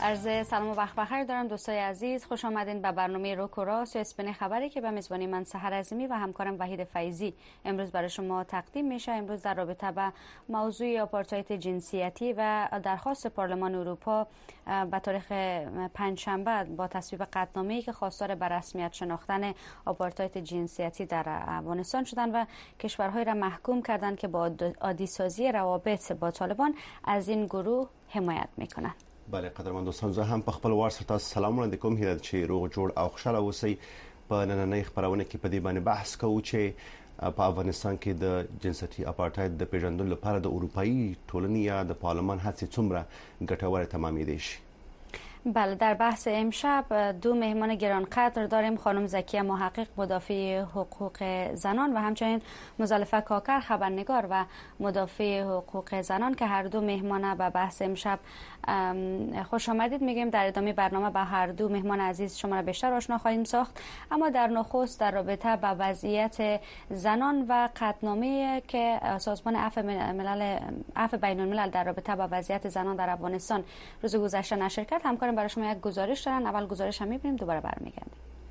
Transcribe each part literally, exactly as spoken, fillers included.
عرض سلام و وقت بخیر دارم دوستای عزیز، خوش آمدین به برنامه روک و راست یا اسپین خبری که به میزبانی من سحر عظیمی و همکارم وحید فیضی امروز برای شما تقدیم میشه. امروز در رابطه با موضوع آپارتاید جنسیتی و درخواست پارلمان اروپا به تاریخ پنجشنبه با تصویب قطعنامه‌ای که خواستار به رسمیت شناختن آپارتاید جنسیتی در افغانستان شدند و کشورهایی را محکوم کردند که با عادی‌سازی روابط با طالبان از این گروه حمایت میکنند. بله قدرمن دوستان، زه هم په خپل وار سره تاسو سلام وړاندې کوم. هیله چې روغ جوړ او خوشاله اوسئ. په نننۍ خبرونه کې په دې باندې بحث کوو چې په افغانستان کې د جنسیتي اپارټاید د پیژندلو لپاره د اروپאי ټولنې یا د پارلمان هڅې څومره ګټورې تمامېدای شي. بله، در بحث امشب دو مهمان گرانقدر داریم، خانم زکیه محقق مدافع حقوق زنان و همچنین مزلفه کاکر خبرنگار و مدافع حقوق زنان که هر دو مهمان به بحث امشب خوش آمدید میگیم. در ادامه برنامه با هر دو مهمان عزیز شما را بیشتر آشنا خواهیم ساخت، اما در نخست در رابطه با وضعیت زنان و قطعنامه‌ای که سازمان عفو ملل عفو بین الملل در رابطه با وضعیت زنان در افغانستان روز گذشته نشر کرد، همکارم برای شما یک گزارش دارن. اول گزارش هم می‌بینیم، دوباره برمیگردیم.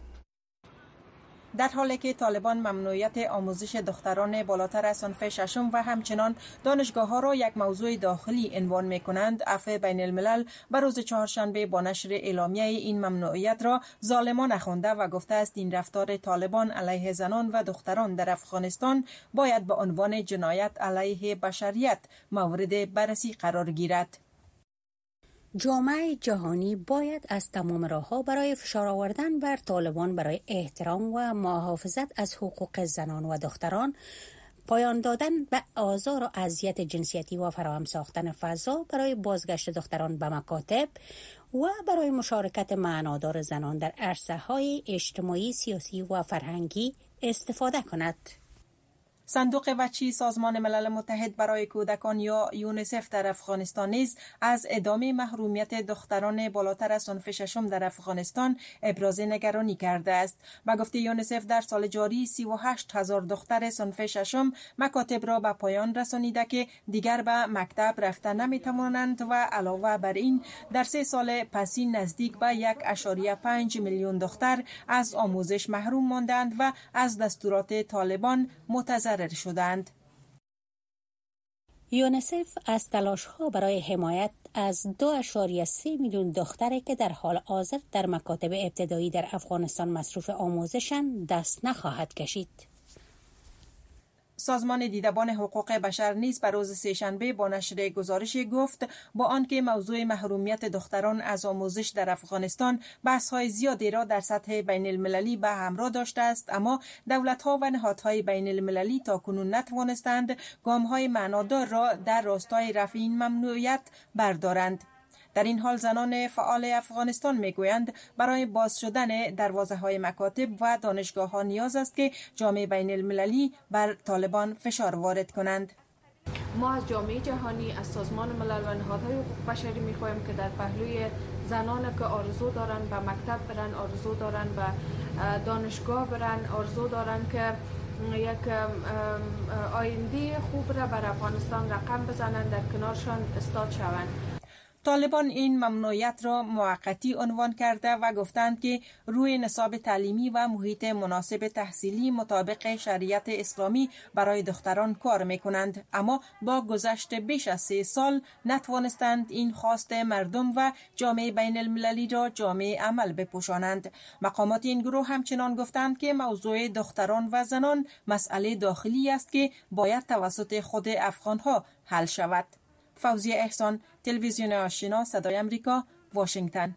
در حالی که طالبان ممنوعیت آموزش دختران بالاتر از صنف ششم و همچنان دانشگاه‌ها را یک موضوع داخلی عنوان می‌کنند، عفو بین الملل بر روز چهارشنبه با نشر اعلامیه این ممنوعیت را ظالمانه خوانده و گفته است این رفتار طالبان علیه زنان و دختران در افغانستان باید به عنوان جنایت علیه بشریت مورد بررسی قرار گیرد. جامعه جهانی باید از تمام راه‌ها برای فشار آوردن بر طالبان برای احترام و محافظت از حقوق زنان و دختران، پایان دادن به آزار و اذیت جنسیتی و فراهم ساختن فضا برای بازگشت دختران به مکاتب و برای مشارکت معنادار زنان در عرصه‌های اجتماعی، سیاسی و فرهنگی استفاده کند. صندوق بچی سازمان ملل متحد برای کودکان یا یونیسف در افغانستان نیز از ادامه محرومیت دختران بالاتر از صنف ششم در افغانستان ابراز نگرانی کرده است. به گفته یونیسف در سال جاری سی و هشت هزار دختر صنف ششم مکاتب را به پایان رسانیده که دیگر به مکتب رفتن نمیتوانند و علاوه بر این در سه سال پسی نزدیک به یک اشاریه پنج میلیون دختر از آموزش محروم ماندند و از دستورات طالبان متضرر شدند. یونیسف از تلاش‌ها برای حمایت از دو اشاریه سه میلیون دختری که در حال حاضر در مکاتب ابتدایی در افغانستان مصروف آموزشند دست نخواهد کشید. سازمان دیدبان حقوق بشر نیز بر روز سه‌شنبه با نشر گزارشی گفت با آنکه موضوع محرومیت دختران از آموزش در افغانستان بحث‌های زیادی را در سطح بین المللی به همراه داشته است، اما دولت‌ها و نهادهای بین المللی تاکنون نتوانستند گام‌های معنادار را در راستای رفع این ممنوعیت بردارند. در این حال زنان فعال افغانستان میگویند برای باز شدن دروازه‌های مکاتب و دانشگاه‌ها نیاز است که جامعه بین المللی بر طالبان فشار وارد کنند. ما از جامعه جهانی، از سازمان ملل و نهادهای حقوق بشری می‌خواهیم که در پهلوی زنان که آرزو دارن به مکتب برن، آرزو دارن به دانشگاه برن، آرزو دارن که یک آینده خوب را بر افغانستان رقم بزنند، در کنارشان استاد شوند. طالبان این ممنوعیت را موقتی عنوان کرده و گفتند که روی نصاب تعلیمی و محیط مناسب تحصیلی مطابق شریعت اسلامی برای دختران کار میکنند، اما با گذشت بیش از سه سال نتوانستند این خواست مردم و جامعه بین المللی را جامعه عمل بپوشانند. مقامات این گروه همچنان گفتند که موضوع دختران و زنان مسئله داخلی است که باید توسط خود افغانها حل شود. فوزیه احسان، تلویزیون آشنا، صدای امریکا، واشنگتن.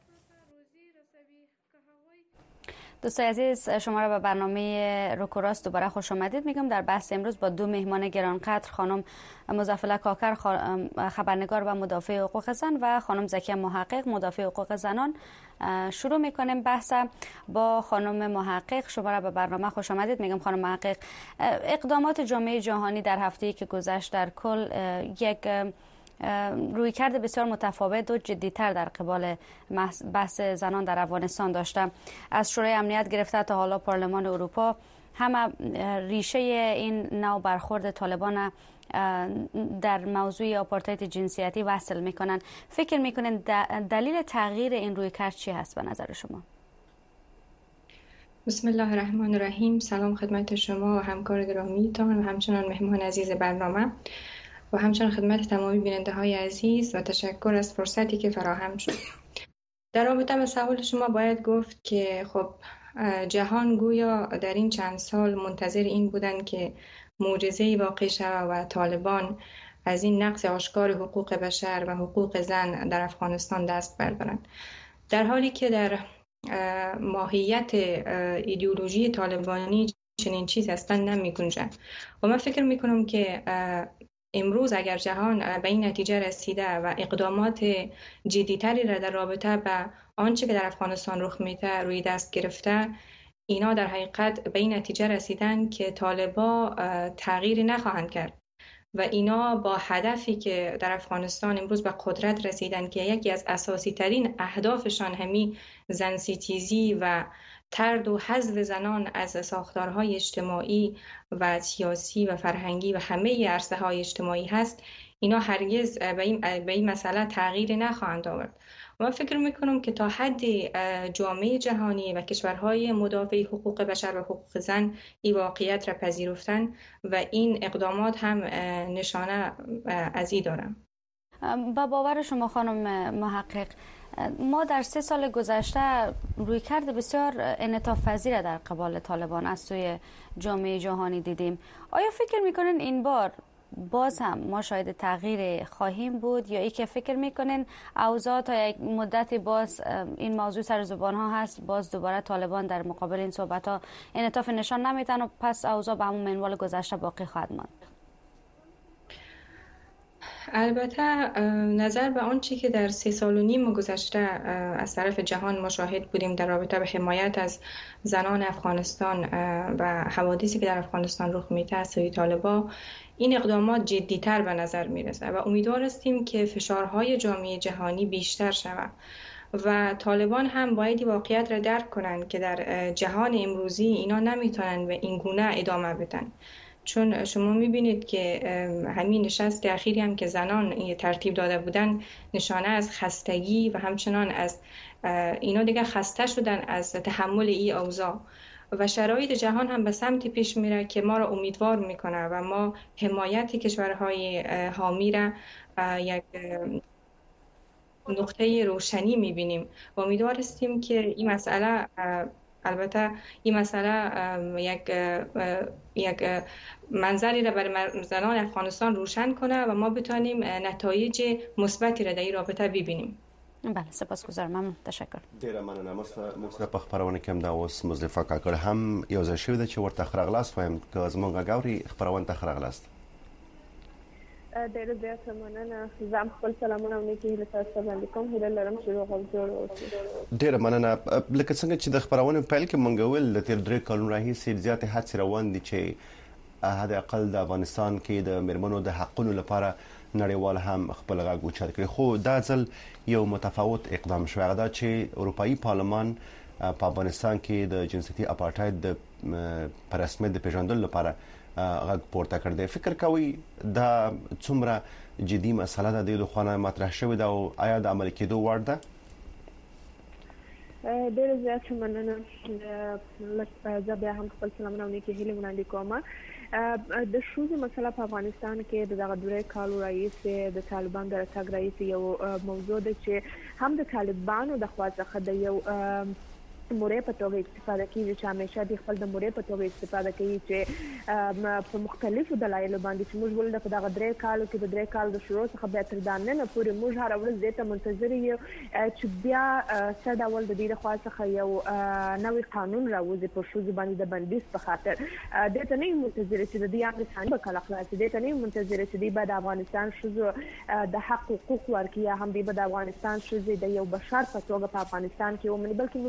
دوستای عزیز، شما را به برنامه روک و راست دوباره خوش آمدید میگم. در بحث امروز با دو مهمان گرانقدر، خانم مزفله کاکر خبرنگار و مدافع حقوق زن و خانم زکیه محقق مدافع حقوق زنان شروع میکنیم. بحث با خانم محقق. شما را به برنامه خوش آمدید میگم. خانم محقق، اقدامات جامعه جهانی در هفته‌ای که گذشت در کل یک رویکرد بسیار متفاوت و جدی‌تر در قبال بحث زنان در افغانستان داشته. از شورای امنیت گرفته تا حالا پارلمان اروپا همه ریشه این نوع برخورد طالبان در موضوع آپارتاید جنسیتی وصل میکنن. فکر میکنین دلیل تغییر این رویکرد چی هست به نظر شما؟ بسم الله الرحمن الرحیم. سلام خدمت شما و همکار گرامیتان و همچنان مهمان عزیز برنامه و همچنان خدمت تمامی بیننده های عزیز و تشکر از فرصتی که فراهم شد. در رابطه با سوال شما باید گفت که خب جهان گویا در این چند سال منتظر این بودن که معجزه‌ای واقع شود و طالبان از این نقض آشکار حقوق بشر و حقوق زن در افغانستان دست بردارند، در حالی که در ماهیت ایدئولوژی طالبانی چنین چیز اصلا نمی گنجد. و من فکر می کنم که امروز اگر جهان به این نتیجه رسیده و اقدامات جدیتری را در رابطه به آنچه که در افغانستان رخ میده روی دست گرفته، اینا در حقیقت به این نتیجه رسیدن که طالبا تغییری نخواهند کرد و اینا با هدفی که در افغانستان امروز به قدرت رسیدن که یکی از اساسی ترین اهدافشان همی زنسیتیزی و طرد و حذف زنان از ساختارهای اجتماعی و سیاسی و فرهنگی و همه عرصه های اجتماعی هست، اینا هرگز به این, به این مسئله تغییر نخواهند آورد. من فکر میکنم که تا حد جامعه جهانی و کشورهای مدافع حقوق بشر و حقوق زن این واقعیت را پذیرفتن و این اقدامات هم نشانه از این دارم. با باور شما خانم محقق، ما در سه سال گذشته رویکرد بسیار انعطاف پذیر در قبال طالبان از سوی جامعه جهانی دیدیم. آیا فکر میکنین این بار باز هم ما شاید تغییر خواهیم بود یا ای که فکر میکنین اوضاع تا یک مدت باز این موضوع سر زبان ها هست، باز دوباره طالبان در مقابل این صحبت ها انعطاف نشان نمیدن و پس اوضاع به همون منوال گذشته باقی خواهد ماند؟ البته نظر به آنچه که در سه سال و نیم گذشته از طرف جهان مشاهد بودیم در رابطه به حمایت از زنان افغانستان و حوادثی که در افغانستان رخ میده از سوی طالبان، این اقدامات جدی‌تر به نظر میرسه و امیدوار هستیم که فشارهای جامعه جهانی بیشتر شود و طالبان هم باید واقعیت را درک کنند که در جهان امروزی اینا نمیتونن به این گونه ادامه بدن. چون شما میبینید که همین نشست اخیری هم که زنان ترتیب داده بودن نشانه از خستگی و همچنان از اینا دیگه خسته شدن از تحمل این اوضاع و شرایط جهان هم به سمت پیش میره که ما را امیدوار میکنه و ما حمایت کشورهای حامی را یک نقطه روشنی میبینیم و امیدوار هستیم که این مسئله البته این مسئله یک یک منظری را برای زنان افغانستان روشن کنه و ما بتونیم نتایج مثبتی را در این رابطه ببینیم. بله، سپاسگزارم. ممنون. تشکر. ډیره مننه. موږ په خبرونه کې هم دا اوس مزدفع کاکړ هم یو ځای شوی دی چې ورته خراغلاست وایم که زموږ غاوري خبرونه ته خراغلاست. ډیره زیاته مننه. زم خپل سلامونه او نیکي هیله تاسو باندې کوم. هیله لرم چې روغ او جوړ اوسئ. ډیره مننه. لکه څنګه چې د خبرونه پیل کې مونږ ویل د تیر درې کلونو راهیسې زیاتې هڅې روان دي چې حد اقل د افغانستان کې د میرمنو د حقونو لپاره نړیوال هم خپل غږ اوچت کړي، خو دا ځل یو متفاوت اقدام شوی دا چې اروپאי پارلمان په افغانستان کې د جنسیتي اپارټاید د پر رسمیت د پیژندلو لپاره غږ پورته کړ دی. فکر کوي دا څومره جدي مسله ده د خونه مطرح شوې ده او آیا د عمل کېدو وړ ده؟ ډېر زیات مننه. زه بیا هم خپل سلامونه او نیکې هیلې وړاندې کوم. د ښځو مسله په افغانستان کې د دغه درې کالو راهیسې د طالبانو د راتګ راهیسې یو موضوع ده چې هم د طالبانو د خوا څخه د یو مورې په توګه استفاده کوي چې همیشه د خپل د مورې په توګه استفاده کوي چې په مختلفو دلایلو باندې چې موږ ولې په دغه درې کالو کې د درې کالو د شروع څخه بیا تر دا ننه پورې موږ هره ورځ دې ته منتظر یو چې بیا څه ډول د دې لخوا څخه یو نوی قانون راوځي په ښځو باندې د بندیز په خاطر. دې ته نه یو منتظر چې د دې افغانستان به کله خلاص دې ته نه یو منتظر چې دې به د افغانستان ښځو د حق حقوق ورکړي یا هم دې به د افغانستان ښځې د یو بشر په توګه په افغانستان کې ومني، بلکې موږ دې ته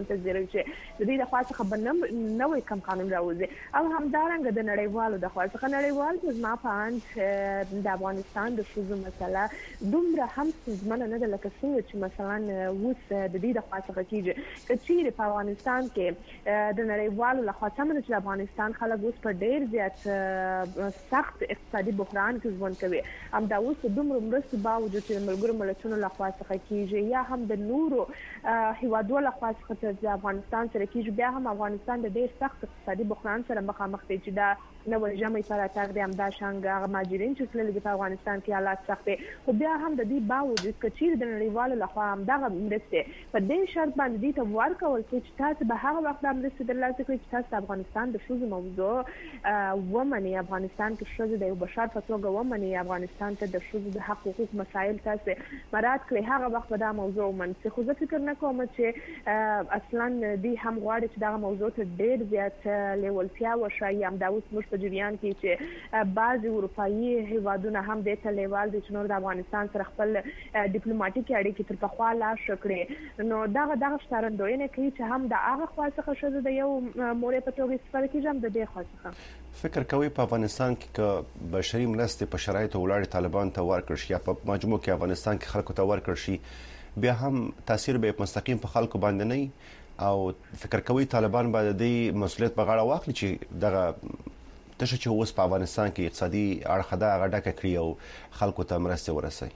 منتظر چې د دې د خاصه خبرنم نوې کم قانون راوځي او همدارنګه د نړیوالو د خاصه نړیوال په ځما پاند د افغانستان د شوزو مسله دومره هم ځمنه نه ده لکه څنګه چې مثلا وس د دې د خاصه کیږي چې په افغانستان کې د نړیوالو لخوا څنګه چې افغانستان خلک اوس په ډیر زیات سخت اقتصادي بحران کې ژوند کوي هم دا اوس دومره مرستې باوجود چې ملګرو ملتونو لخوا څخه کیږي یا هم د نورو هیوادو لخوا څخه د افغانستان سره کیږي بیا هم افغانستان د ډیر سخت اقتصادي بحران سره مخامخ دی چې دا نو جمعي پر اتاق د امدا شانګ ماجرین چې تللي په افغانستان کې حالات سخت دي خو بیا هم د دې باوجود چې د نړیوالو لخوا هم دا مرسته په دې شرط باندې دي ته ورکول چې تاسو به هغه وخت د مرسته درلاسه کوي چې تاسو افغانستان د شوزو موضوع ومني افغانستان کې شوزو د بشر په توګه ومني افغانستان ته د شوزو د حق حقوق مسایل تاسو مراد کړئ هغه وخت به دا موضوع ومني خو زه فکر نه کوم چې اصلا دي هم غواړي چې دا موضوع ته ډیر زیات لیولتیا وشي هم دا اوس مش په جریان کې چې بعض اروپאי هیوادونه هم د تلیوال د چنور د افغانستان سره خپل ډیپلوماټیک اړیکې تر پخوا لا شکړي نو دا دا ښکارندوینه کوي چې هم د هغه خاصه شوه د یو مورې په توګه استفاده کیږي هم د دې خاصه فکر کوي په افغانستان کې ک بشري مرستې په شرایطو ولاړ طالبان ته ورکړ شي یا په مجموع کې افغانستان کې خلکو ته ورکړ شي بیا هم تاثیر به مستقیم په خلکو باندې نه او فکر کوي طالبان باندې د مسؤلیت په غاړه واخلي چې دغه تشه چې اوس په افغانستان کې اقتصادي اړخ دا غډه کړی او خلکو ته مرسته ورسوي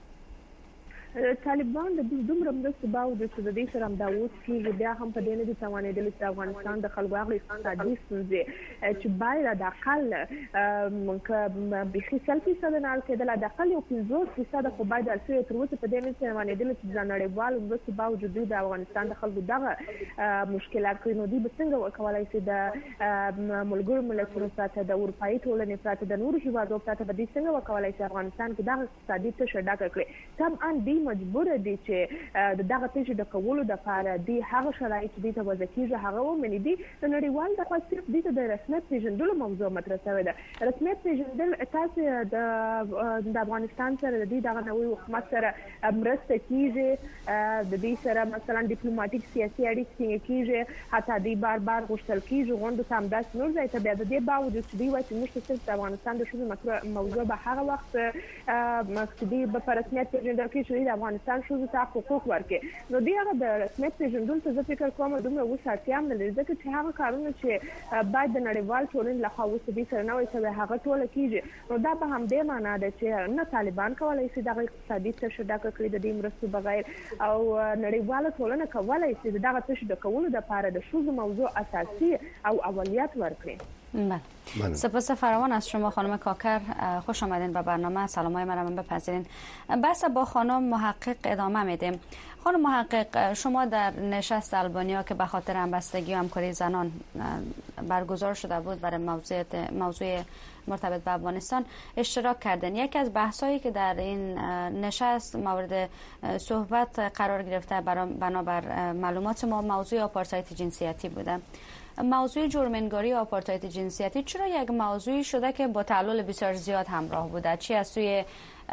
طالبان د دومره مرستې باوجود چې د دې سره هم دا اوس کېږي بیا هم په دې نه دي توانېدلي چې افغانستان د خلکو هغه اقتصادي ستونزې چې باید د اقل که بیخي سل فیصده نه حل کېدل د اقل یو پنځوس فیصده خو باید حل شوی تر اوسه په دې نه دي توانېدلي چې د نړیوالو مرستې باوجود دوی د افغانستان د خلکو دغه مشکلات کوي نو دوی به څنګه وکولای شي د ملګرو ملتونو پرته د اروپایي ټولنې پرته د نورو هیوادو پرته به دوی څنګه وکولای شي افغانستان کې دغه اقتصادي تشه ډکه کړي طبعا دوی مجبور دي چې دغه تشه د کولو د لپاره دی هغه شرایط دي ته وځکیږي هغه ومني دي د نړیوال د خاصیت دي ته د رسمیت پیژندلو موضوع مطرح شوی ده رسمیت پیژندل تاسو د د افغانستان سره د دې دغه نوې حکومت سره مرسته کیږي د دې سره مثلا ډیپلوماټیک سیاسي اړیکې کیږي حتی دی بار بار غوښتل کیږي غونډه سم داس نور ځای ته بیا د دې باوجود چې دی وایي چې موږ صرف د افغانستان د شوزو موضوع به هغه وخت مقصدی په رسمیت پیژندل کیږي د افغانستان شوزو ته حقوق ورکړي نو دی هغه د رسمیت پیژندل ته زه فکر کوم دومره وساتیا هم نه لري ځکه چې هغه کارونه چې باید د نړیوال ټولنې لخوا وسه دي سره نه وي چې هغه ټول کیږي نو دا به هم دې معنا ده چې نه طالبان کولای شي دغه اقتصادي تشه ډکه کړي د دې مرستو بغیر او نړیواله ټولنه کولای شي دغه تشه د کولو لپاره د شوزو موضوع اساسي او اولویت ورکړي بله سپاس فراوان از شما خانم کاکر خوش آمدین به برنامه سلامای من رو بپذیرین بحث با خانم محقق ادامه میدیم خانم محقق شما در نشست آلبانیا که به خاطر همبستگی و همکاری زنان برگزار شده بود برای موضوع موضوع مرتبط به افغانستان اشتراک کردن یکی از بحثایی که در این نشست مورد صحبت قرار گرفته بنابر معلومات ما موضوع آپارتاید جنسیتی بوده موضوع جرم‌انگاری و آپارتاید جنسیتی چرا یک موضوعی شده که با تعلل بسیار زیاد همراه بوده چی از سوی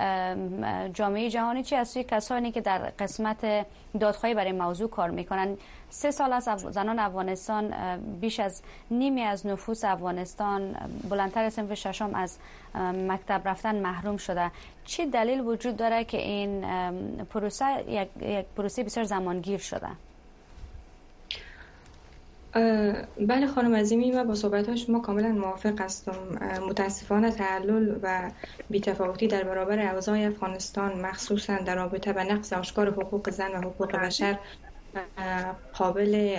جامعه جهانی چی از سوی کسانی که در قسمت دادخواهی برای موضوع کار میکنن سه سال از زنان افغانستان بیش از نیمی از نفوس افغانستان بلندتر از صنف ششم از مکتب رفتن محروم شده چی دلیل وجود داره که این پروسه یک, یک پروسه بسیار زمانگیر شده؟ بله خانم عظیمی من با صحبت‌های شما کاملا موافق هستم متاسفانه تعلل و بی‌تفاوتی در برابر اوضاع افغانستان مخصوصا در رابطه با نقض آشکار حقوق زن و حقوق بشر قابل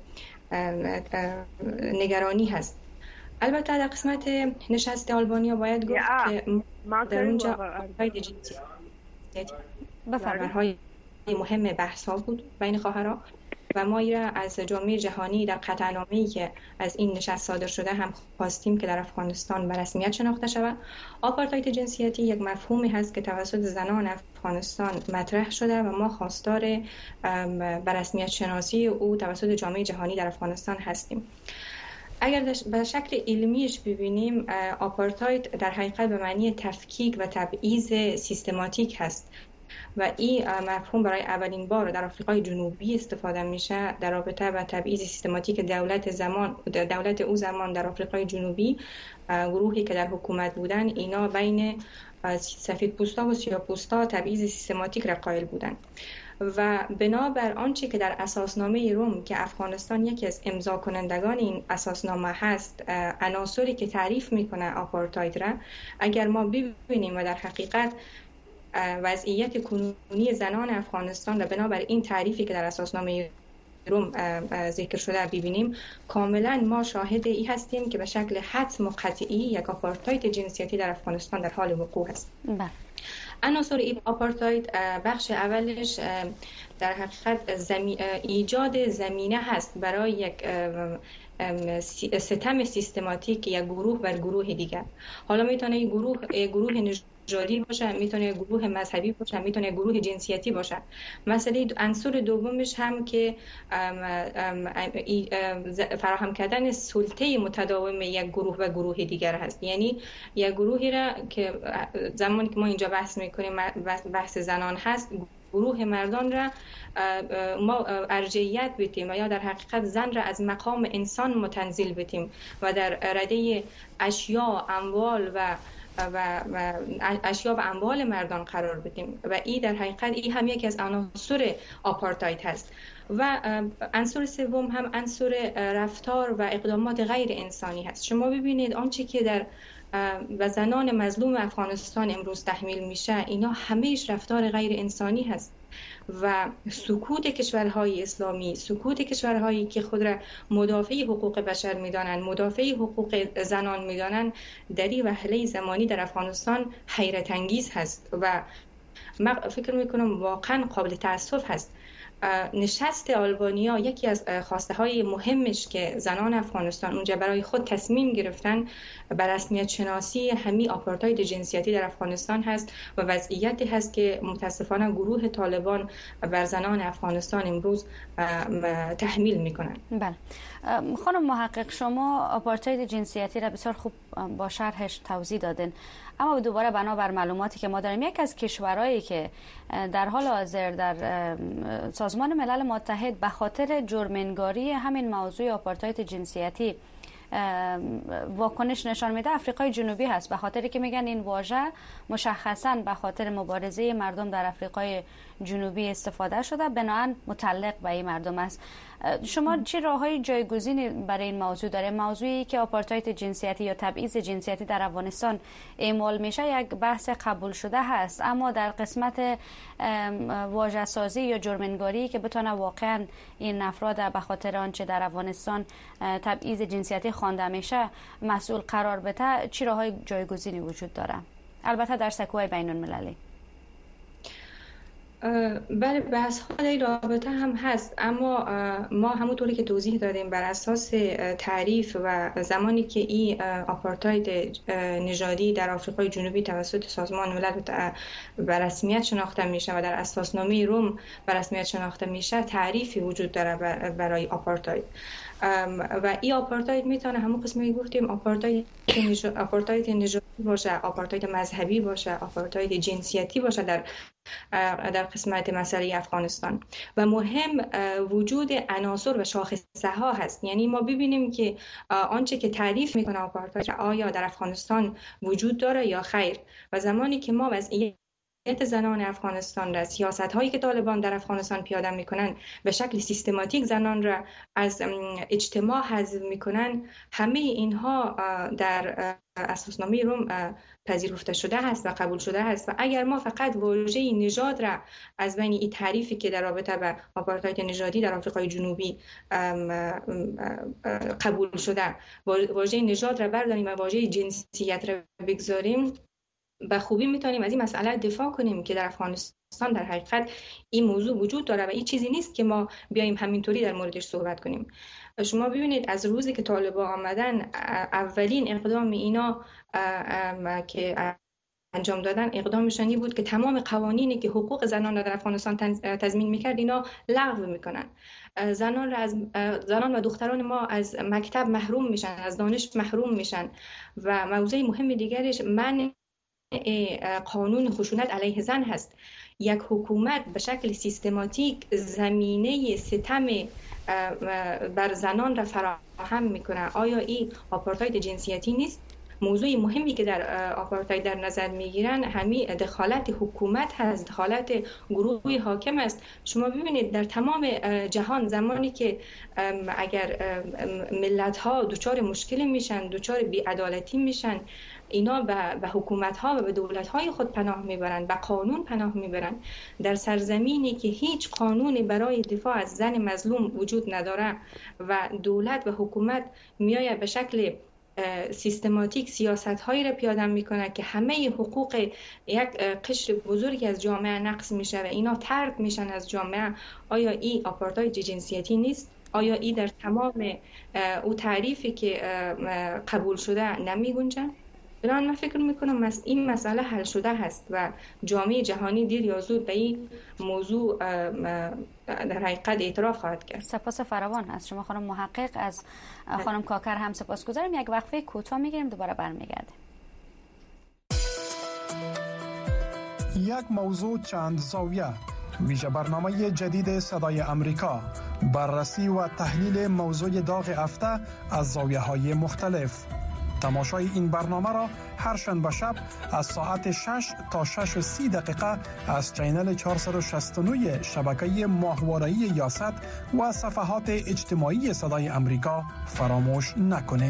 نگرانی هست البته در قسمت نشست آلبانیا باید گفت که در اونجا آپارتاید جنسیتی بفرمایید مهم بحث ها بود بین خواهرها و ما را از جامعه جهانی در قطعنامه‌ای که از این نشست صادر شده هم خواستیم که در افغانستان به رسمیت شناخته شود. آپارتاید جنسیتی یک مفهومی هست که توسط زنان افغانستان مطرح شده و ما خواستار به رسمیت شناسی او توسط جامعه جهانی در افغانستان هستیم. اگر به شکل علمیش ببینیم آپارتاید در حقیقت به معنی تفکیک و تبعیض سیستماتیک هست و این مفهوم برای اولین بار در آفریقای جنوبی استفاده میشه در رابطه با تبعیض سیستماتیک دولت زمان دولت او زمان در آفریقای جنوبی. گروهی که در حکومت بودن اینا بین سفید پوستا و سیاه پوستا تبعیض سیستماتیک را قائل بودند و بنابر آنچه که در اساسنامه روم که افغانستان یکی از امضا کنندگان این اساسنامه هست، عناصری که تعریف میکنه آپارتاید را اگر ما ببینیم و در حقیقت وضعیت کنونی زنان افغانستان و بنابر این تعریفی که در اساسنامه روم ذکر شده ببینیم، کاملا ما شاهد ای هستیم که به شکل حتم و قطعی یک آپارتاید جنسیتی در افغانستان در حال وقوع است. بله. عناصر این آپارتاید بخش اولش در حقیقت زمی... ایجاد زمینه هست برای یک ستم سیستماتیک یک گروه بر گروه دیگر. حالا میتونه یک گروه یک گروه نژادی باشه، میتونه گروه مذهبی باشه، میتونه گروه جنسیتی باشه. مسئله عنصر دومش هم که فراهم کردن سلطه متداوم یک گروه و گروه دیگر هست. یعنی یک گروهی را که زمانی که ما اینجا بحث میکنیم بحث زنان هست، گروه مردان را ما ارجحیت بدیم و یا در حقیقت زن را از مقام انسان متنزل بدیم و در رده اشیا، اموال و و اشیا و اموال مردان قرار بدیم و این در حقیقت این هم یکی از عناصر آپارتاید هست. و عنصر سوم هم عنصر رفتار و اقدامات غیر انسانی هست. شما ببینید آنچه که در و زنان مظلوم افغانستان امروز تحمیل میشه، اینا همهش رفتار غیر انسانی هست و سکوت کشورهای اسلامی، سکوت کشورهایی که خود را مدافع حقوق بشر میدانند، مدافع حقوق زنان میدانند، در این وهله زمانی در افغانستان حیرت انگیز هست و من فکر میکنم واقعا قابل تأسف هست. نشست آلبانیا یکی از خواسته های مهمش که زنان افغانستان اونجا برای خود تصمیم گرفتن بر رسمیت شناسی همین آپارتاید جنسیتی در افغانستان هست و وضعیتی هست که متاسفانه گروه طالبان بر زنان افغانستان امروز تحمیل میکنن. بله خانم محقق، شما آپارتاید جنسیتی را بسیار خوب با شرحش توضیح دادین، اما دوباره بنابر معلوماتی که ما داریم، یک از کشورهایی که در حال حاضر در سازمان ملل متحد به خاطر جرم‌انگاری همین موضوع آپارتاید جنسیتی واکنش نشان میده افریقای جنوبی هست، به خاطری که میگن این واژه مشخصاً به خاطر مبارزه مردم در افریقای جنوبی استفاده شده، بنابراین متعلق به این مردم است. شما چه راههای جایگزینی برای این موضوع داره؟ موضوعی که آپارتاید جنسیتی یا تبعیض جنسیتی در افغانستان اعمال میشه یک بحث قبول شده هست، اما در قسمت واژه سازی یا جرم‌انگاری که بتونه واقعا این افراد به خاطر آنچه در افغانستان تبعیض جنسیتی خوانده میشه مسئول قرار بده، چه راههای جایگزینی وجود داره؟ البته در سکوهای بین المللی. بله بحث ها در این رابطه هم هست، اما ما همونطوری که توضیح دادیم بر اساس تعریف و زمانی که این آپارتاید نژادی در آفریقای جنوبی توسط سازمان ملل به رسمیت شناخته میشه و در اساسنامه روم به رسمیت شناخته میشه، تعریفی وجود داره برای آپارتاید و این آپارتاید میتونه همون قسمی گفتیم آپارتاید آپارتاید نژادی باشه، آپارتاید مذهبی باشه، آپارتاید جنسیتی باشه در در قسمت مسئله افغانستان. و مهم وجود عناصر و شاخصه ها هست. یعنی ما ببینیم که آنچه که تعریف میکنه آپارتاید آیا در افغانستان وجود داره یا خیر، و زمانی که ما وضعیت زنان افغانستان را، سیاست هایی که طالبان در افغانستان پیاده میکنن به شکل سیستماتیک زنان را از اجتماع حذف میکنن، همه اینها در اساسنامه روم پذیرفته شده هست و قبول شده هست. و اگر ما فقط واژه نژاد را از بین این تعریفی که در رابطه با آپارتاید نژادی در آفریقای جنوبی قبول شده، واژه نژاد را برداریم و واژه جنسیت را بگذاریم، به خوبی میتونیم از این مسئله دفاع کنیم که در افغانستان در حقیقت این موضوع وجود داره و این چیزی نیست که ما بیایم همینطوری در موردش صحبت کنیم. شما ببینید از روزی که طالبان آمدن، اولین اقدام اینا که انجام دادن اقدامشان بود که تمام قوانینی که حقوق زنان را در افغانستان تضمین میکرد اینا لغو میکنن. زنان را از زنان و دختران ما از مکتب محروم میشن، از دانش محروم میشن. و موضوع مهم دیگرش منع قانون خشونت علیه زن هست. یک حکومت به شکل سیستماتیک زمینه ستم بر زنان را فراهم میکنه، آیا این آپارتاید جنسیتی نیست؟ موضوع مهمی که در آپارتاید در نظر میگیرن همین دخالت حکومت هست، دخالت گروه حاکم است. شما ببینید در تمام جهان زمانی که اگر ملت ها دچار مشکل میشن، دچار بی‌عدالتی میشن، اینا به حکومت ها و به دولت های خود پناه میبرن، به قانون پناه میبرن. در سرزمینی که هیچ قانونی برای دفاع از زن مظلوم وجود نداره و دولت و حکومت میآید به شکل سیستماتیک سیاست هایی را پیاده میکنه که همه حقوق یک قشر بزرگی از جامعه نقض میشه و اینا طرد میشن از جامعه، آیا این آپارتاید جنسیتی نیست؟ آیا این در تمام او تعریفی که قبول شده نمی گنجن؟ بنابراین من فکر میکنم این مسئله حل شده هست و جامعه جهانی دیر یا زود به این موضوع در حقیقت اعتراف خواهد کرد. سپاس فراوان از شما خانم محقق. از خانم کاکر هم سپاسگزاریم. یک وقفه کوتاه میگیریم، دوباره برمیگردیم. یک موضوع چند زاویه، ویژه برنامه جدید صدای امریکا، بررسی و تحلیل موضوع داغ هفته از زاویه های مختلف. تماشای این برنامه را هر شنبه شب از ساعت شش تا شش و سی دقیقه از چینل چهارصد و شصت و نه شبکه ماهواره‌ای یاست و صفحات اجتماعی صدای امریکا فراموش نکنید.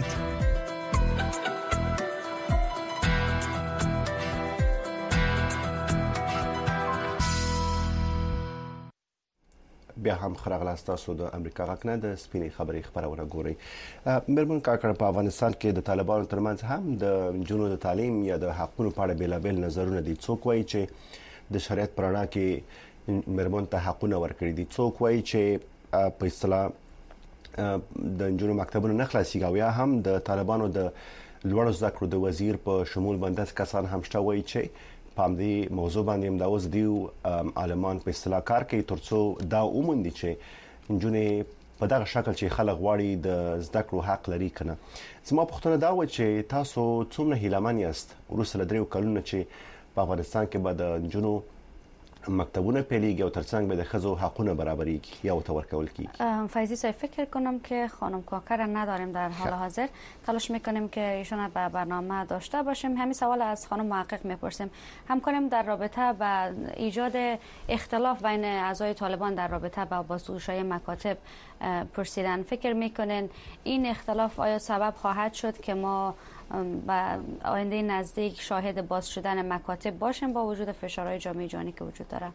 بیا هم خراغلاست تاسو د امریکا غږ نه د سپینې خبرې خبرونه ګورئ. مېرمن کاکړ، په افغانستان کې د طالبانو ترمنځ هم د نجونو د تعلیم یا د حقونو په اړه بېلابېل نظرونه دي. څوک وایي چې د شریعت په رڼا کې مېرمن ته حقونه ورکړي دي، څوک وایي چې په اصطلاح د نجونو مکتبونه نه خلاصېږي، او یا هم د طالبانو د لوړو زده کړو د وزیر په شمول باندې کسان هم شته وایي چې په دې موضوع باندې هم دا اوس دیو عالمان په اصطلاح کار کوي ترڅو دا وموندي چې نجونې په دغه شکل چې خلک غواړي د زده کړو حق لري کنه. زما پوښتنه دا و چې تاسو څومره هیلهمن یاست وروسته له دریو کلونو چې په افغانستان کې به د نجونو مکتبونه پیلیږي او ترڅنګ به د ښځو حقونه برابریږي یا ورته ورکول کیږي؟ فیضی صاحب، فکر کنم که خانم کاکر نداریم در حال حاضر. تلاش میکنیم که ایشون به برنامه داشته باشیم. همین سوال از خانم محقق میپرسیم. همکاریم در رابطه با ایجاد اختلاف بین اعضای طالبان در رابطه با بازگشایی مکاتب پرسیدن. فکر میکنین این اختلاف آیا سبب خواهد شد که ما و آینده نزدیک شاهد باز شدن مکاتب باشیم با وجود فشارهای جامعه جهانی که وجود داره؟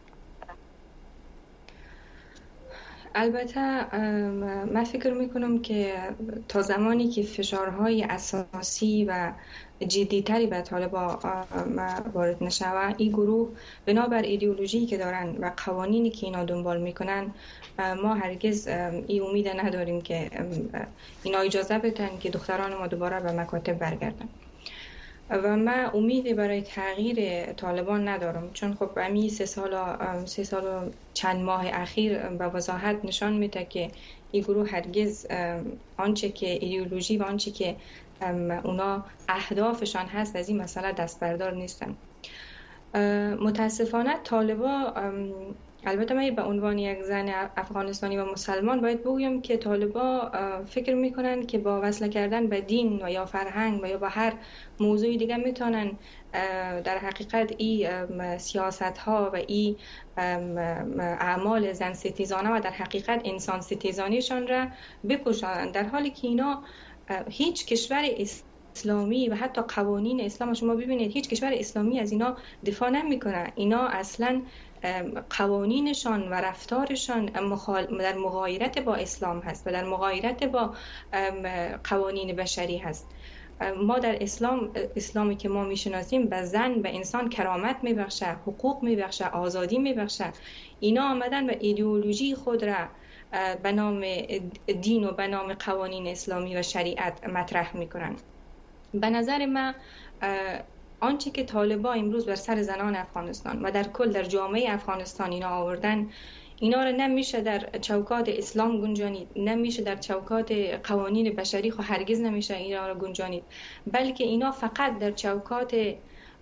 البته من فکر میکنم که تا زمانی که فشارهای اساسی و جدیتری به طالبان وارد نشود، این گروه بنابر ایدئولوژی که دارن و قوانینی که اینا دنبال میکنن، ما هرگز این امید نداریم که اینا اجازه بدن که دختران ما دوباره به مکاتب برگردن. و من امیدی برای تغییر طالبان ندارم، چون خب همین سه سال سه سال و چند ماه اخیر به وضاحت نشان میده که این گروه هرگز آنچه که ایدئولوژی و آنچه که اونا اهدافشان هست از این مسئله دست بردار نیستن. متاسفانه طالبان، البته من به عنوان یک زن افغانستانی و مسلمان باید بگویم که طالبان فکر میکنن که با وصل کردن به دین و یا فرهنگ و یا با هر موضوعی دیگه میتونن در حقیقت این سیاست ها و این اعمال زن ستیزانه و در حقیقت انسان ستیزانیشان را بپوشانند، در حالی که اینا هیچ کشور اسلامی و حتی قوانین اسلام، شما ببینید هیچ کشور اسلامی از اینا دفاع نمیکنه. اینا اصلا قوانینشان و رفتارشان در مغایرت با اسلام هست و در مغایرت با قوانین بشری هست. ما در اسلام، اسلامی که ما میشناسیم، به زن به انسان کرامت میبخشه، حقوق میبخشه، آزادی میبخشه. اینا آمدن و ایدئولوژی خود را به نام دین و به نام قوانین اسلامی و شریعت مطرح میکنن. به نظر من آنچه که طالبان امروز بر سر زنان افغانستان و در کل در جامعه افغانستان اینا آوردن، اینا را نمیشه در چوکات اسلام گنجانید، نمیشه در چوکات قوانین بشری خو هرگز نمیشه اینا را گنجانید، بلکه اینا فقط در چوکات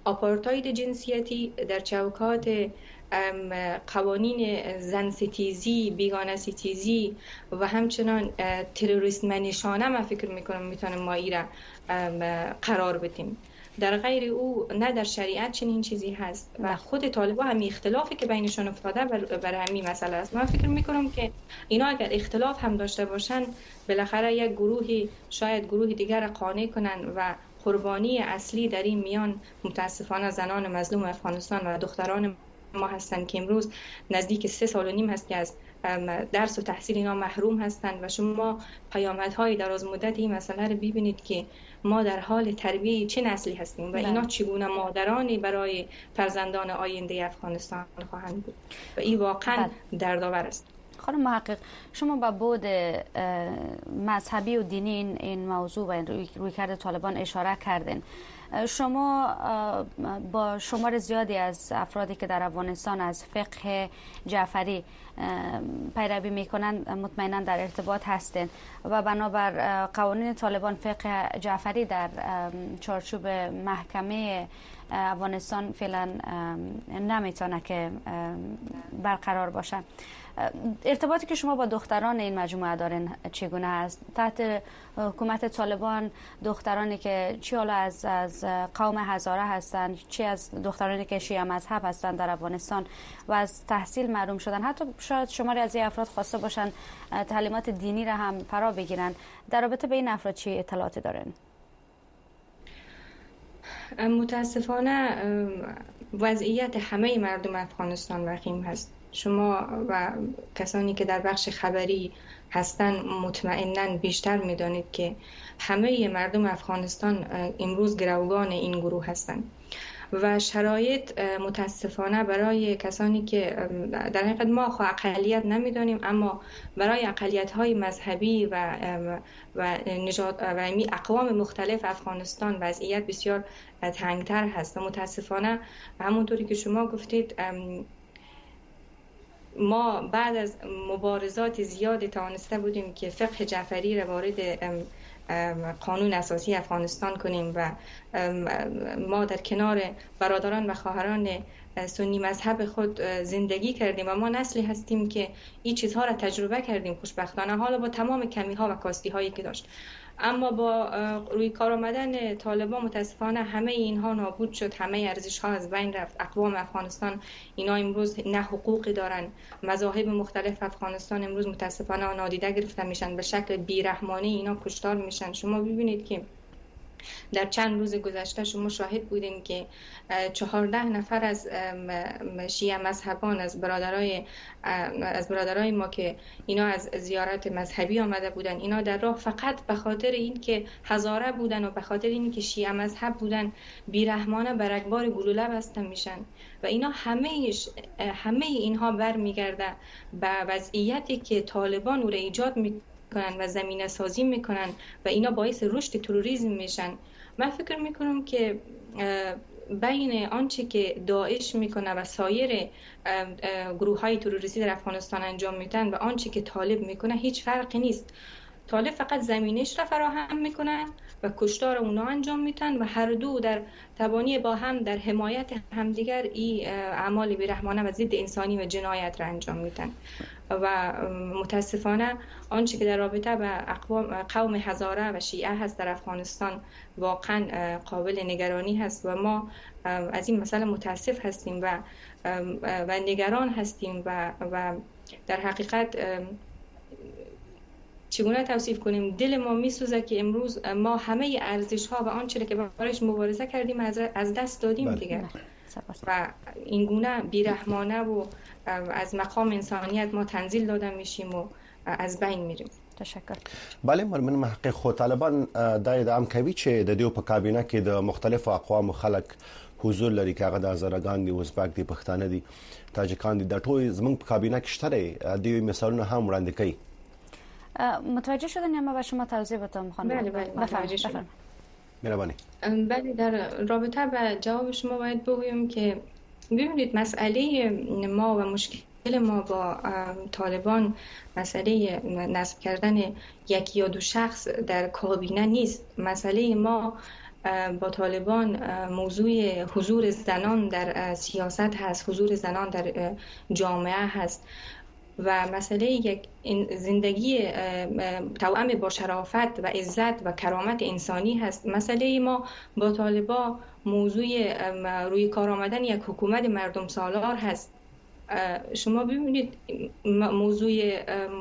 آپارتاید جنسیتی، در چوکات قوانین زن ستیزی، بیگانه ستیزی و همچنان تروریست منشانه ما فکر میکنم میتونم ما ای را قرار بدیم. در غیر او نه در شریعت چنین چیزی هست و خود طالبان هم اختلافی که بینشون افتاده بر, بر همین مسئله است. من فکر میکنم که اینا اگر اختلاف هم داشته باشن بالاخره یک گروهی شاید گروه دیگر قانع کنن و قربانی اصلی در این میان متاسفانه زنان مظلوم افغانستان و دختران ما هستند که امروز نزدیک سه سال و نیم هست که از درس و تحصیل اینا محروم هستند و شما پیامدهای دراز مدت این مسئله رو ببینید که ما در حال تربیت چه نسلی هستیم و اینا چگونه مادرانی برای فرزندان آینده افغانستان خواهند بود و این واقعا دردآور است. خانم محقق، شما با بود مذهبی و دینی این موضوع و این رویکرد طالبان اشاره کردین. شما با شمار زیادی از افرادی که در افغانستان از فقه جعفری پیروی میکنند مطمئنا در ارتباط هستین و بنابر قوانین طالبان فقه جعفری در چارچوب محکمه افغانستان فعلا نمیتونه که برقرار باشه. ارتباطی که شما با دختران این مجموعه دارین چگونه است؟ تحت حکومت طالبان دخترانی که چی حالا از از قوم هزاره هستند، چی از دخترانی که شیعه مذهب هستند در افغانستان و از تحصیل محروم شدن، حتی شاید شماری از این افراد خواسته باشن تعلیمات دینی را هم فرا بگیرن، در رابطه به این افراد چی اطلاعاتی دارین؟ متاسفانه وضعیت همه مردم افغانستان وخیم هست. شما و کسانی که در بخش خبری هستند مطمئناً بیشتر می‌دانید که همه مردم افغانستان امروز گروگان این گروه هستند و شرایط متاسفانه برای کسانی که در حقیقت ما خو اقلیت نمی‌دانیم، اما برای اقلیت‌های مذهبی و و نژاد و اقوام مختلف افغانستان وضعیت بسیار تنگ‌تر هست و متاسفانه همونطوری که شما گفتید ما بعد از مبارزات زیاد توانسته بودیم که فقه جعفری را وارد قانون اساسی افغانستان کنیم و ما در کنار برادران و خواهران سنی مذهب خود زندگی کردیم و ما نسلی هستیم که این چیزها را تجربه کردیم خوشبختانه، حالا با تمام کمی ها و کاستی هایی که داشت. اما با روی کار آمدن طالبان متاسفانه همه اینها نابود شد، همه ارزش ها از بین رفت. اقوام افغانستان اینا امروز نه حقوقی دارن، مذاهب مختلف افغانستان امروز متاسفانه نادیده گرفته میشن، به شکل بیرحمانه اینا کشتار میشن. شما ببینید که در چند روز گذشته شما شاهد بودین که چهارده نفر از شیعه مذهبان از برادرای از برادرای ما که اینا از زیارت مذهبی آمده بودن، اینا در راه فقط به خاطر این که هزاره بودن و به خاطر این که شیعه مذهب بودن بیرحمانه بر رگبار گلوله بسته میشن و اینا همه همه اینها برمیگرده به وضعیتی که طالبان رو ایجاد می کنن و زمینه سازی میکنن و اینا باعث رشد تروریسم میشن. من فکر میکنم که بین آنچه که داعش میکنه و سایر گروه های تروریستی در افغانستان انجام میدن و آنچه که طالب میکنه هیچ فرقی نیست. طالب فقط زمینش را فراهم میکنن و کشتار اونا انجام میدن و هر دو در تبانی با هم در حمایت همدیگر این اعمال بیرحمانه و ضد انسانی و جنایت را انجام میدن و متاسفانه آنچه که در رابطه به اقوام قوم هزاره و شیعه هست در افغانستان واقعا قابل نگرانی هست و ما از این مسئله متاسف هستیم و و نگران هستیم و و در حقیقت چگونه توصیف کنیم، دل ما میسوزه که امروز ما همه ارزش ها و آنچه که برایش مبارزه کردیم از دست دادیم دیگه و این گونه بیرحمانه و از مقام انسانیت ما تنزیل داده میشیم و از بین میریم. تشکر. بله من محقق خو طالبان د ادعام کوي چې د دې په کابینه کې د مختلفو اقوام خلک حضور لري، که هغه د هزارهګان دي، ازبک دي، پښتانه دي، تاجکان دي، د ټول زمونږ په کابینه کې شته دی. د مثالونه هم وړاندې کوي. متوجه شدن یا ما به شما توضیح بدم خانم؟ بله بله متوجه شدم. مهربانی. بله در رابطه با جواب شما باید بگویم که ببینید مسئله ما و مشکل ما با طالبان مسئله نصب کردن یک یا دو شخص در کابینه نیست. مسئله ما با طالبان موضوع حضور زنان در سیاست هست، حضور زنان در جامعه هست و مسئله یک زندگی توأم با شرافت و عزت و کرامت انسانی هست. مسئله ما با طالبان موضوع روی کار آمدن یک حکومت مردم سالار هست. شما ببینید موضوع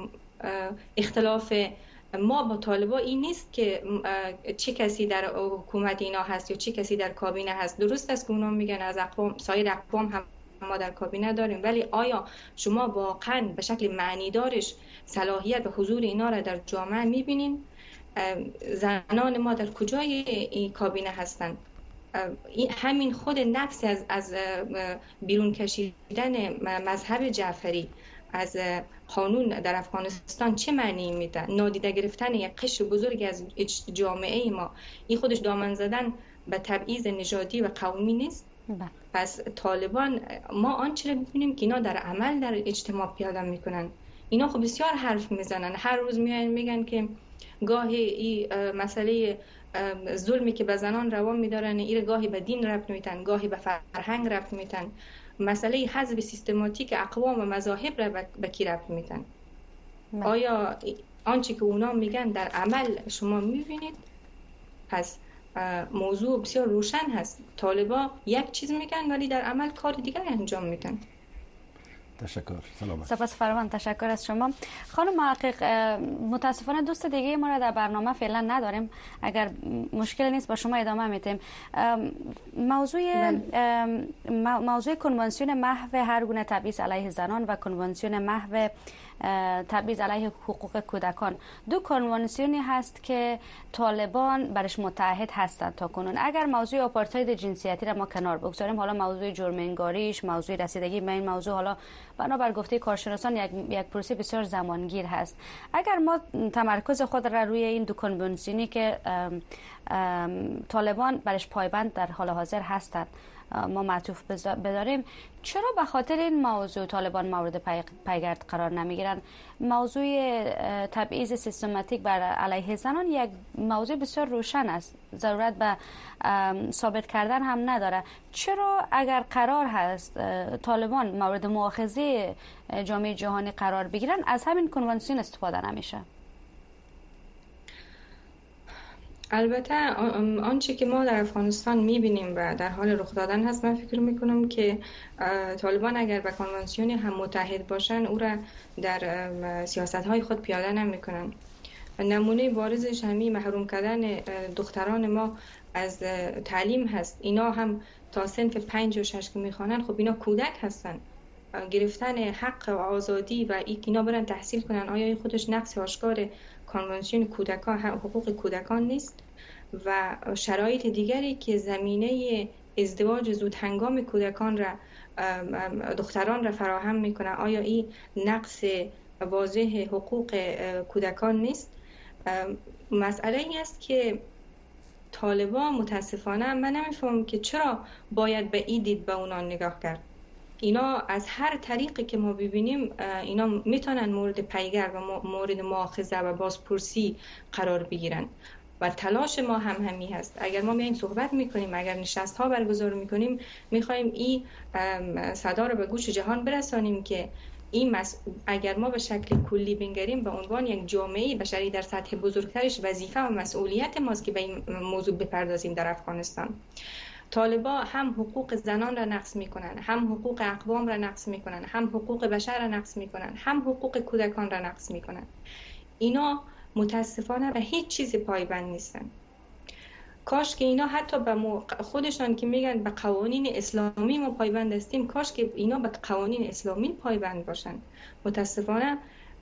اختلاف ما با طالبان این نیست که چه کسی در حکومت اینا هست یا چه کسی در کابینه هست. درست است که اونا میگن از اقوام سایر اقوام هم ما در کابینه داریم، ولی آیا شما واقعا به شکل معنیدارش صلاحیت و حضور اینا را در جامعه میبینین؟ زنان ما در کجای این کابینه هستند؟ همین خود نفس از از بیرون کشیدن مذهب جعفری از قانون در افغانستان چه معنی میده؟ نادیده گرفتن یک قشر بزرگ از جامعه ما، این خودش دامن زدن به تبعیض نژادی و قومی نیست؟ پس طالبان ما آنچه را ببینیم که اینا در عمل در اجتماع پیاده میکنن. اینا خب بسیار حرف میزنن، هر روز میان میگن که گاهی این مسئله ظلمی که به زنان روا میدارن ایره گاهی به دین ربط میتن، گاهی به فرهنگ ربط میتن. مسئله حذف سیستماتیک اقوام و مذاهب را به کی ربط میتن؟ آیا آنچه که اونا میگن در عمل شما میبینید؟ پس موضوع بسیار روشن هست. طالبا یک چیز میگن ولی در عمل کار دیگر انجام میدن. تشکر. سلامت. سپاس فراوان. تشکر از شما خانم محقق. متاسفانه دوست دیگه ما را در برنامه فعلا نداریم، اگر مشکل نیست با شما ادامه میتیم. موضوع موضوع کنوانسیون محو هر گونه تبعیض علیه زنان و کنوانسیون محو تبعیض علیه حقوق کودکان، دو کنوانسیونی هست که طالبان برش متحد هستند تا کنون. اگر موضوع آپارتاید جنسیتی را ما کنار بگذاریم، حالا موضوع جرم انگاریش، موضوع رسیدگی به این موضوع حالا بنابر گفته کارشناسان یک یک پروسه بسیار زمانگیر هست. اگر ما تمرکز خود را روی این دو کنوانسیونی که ام ام طالبان برش پایبند در حال حاضر هستند ما معطوف بداریم، چرا به خاطر این موضوع طالبان مورد پیگرد قرار نمیگیرن؟ موضوع تبعیض سیستماتیک بر علیه زنان یک موضوع بسیار روشن است، ضرورت به ثابت کردن هم نداره. چرا اگر قرار هست طالبان مورد مؤاخذه جامعه جهانی قرار بگیرن از همین کنوانسیون استفاده نمیشه؟ البته آنچه که ما در افغانستان میبینیم و در حال رخ دادن هست، من فکر میکنم که طالبان اگر به کنوانسیونی هم متحد باشن او را در سیاست های خود پیاده نمیکنن. نمونه بارزش همین محروم کردن دختران ما از تعلیم هست. اینا هم تا سنف پنج و شش که میخوانن، خب اینا کودک هستن. گرفتن حق و آزادی و اینا برن تحصیل کنن، آیا این خودش نقص آشکار کنوانسیون کودکان حقوق کودکان نیست؟ و شرایط دیگری که زمینه ازدواج زود هنگام کودکان را دختران را فراهم میکنه، آیا این نقص واضح حقوق کودکان نیست؟ مسئله این است که طالبان متاسفانه من نمیفهمم که چرا باید به این دید به اونا نگاه کرد. اینا از هر طریقی که ما ببینیم اینا میتونن مورد پیگرد و مورد مؤاخذه و بازپرسی قرار بگیرن و تلاش ما هم همی هست. اگر ما میایم صحبت میکنیم، اگر نشست ها برگزار میکنیم، میخوایم این صدا رو به گوش جهان برسانیم که این مس... اگر ما به شکل کلی بنگریم به عنوان یک جامعه بشری در سطح بزرگترش وظیفه و مسئولیت ماست که به این موضوع بپردازیم. در افغانستان طالبا هم حقوق زنان را نقض میکنن، هم حقوق اقوام را نقض میکنن، هم حقوق بشر را نقض میکنن، هم حقوق کودکان را نقض میکنن. اینا متاسفانه به هیچ چیز پایبند نیستن. کاش که اینا حتی به خودشان که میگن به قوانین اسلامی ما پایبند هستیم، کاش که اینا به قوانین اسلامی پایبند باشن. متاسفانه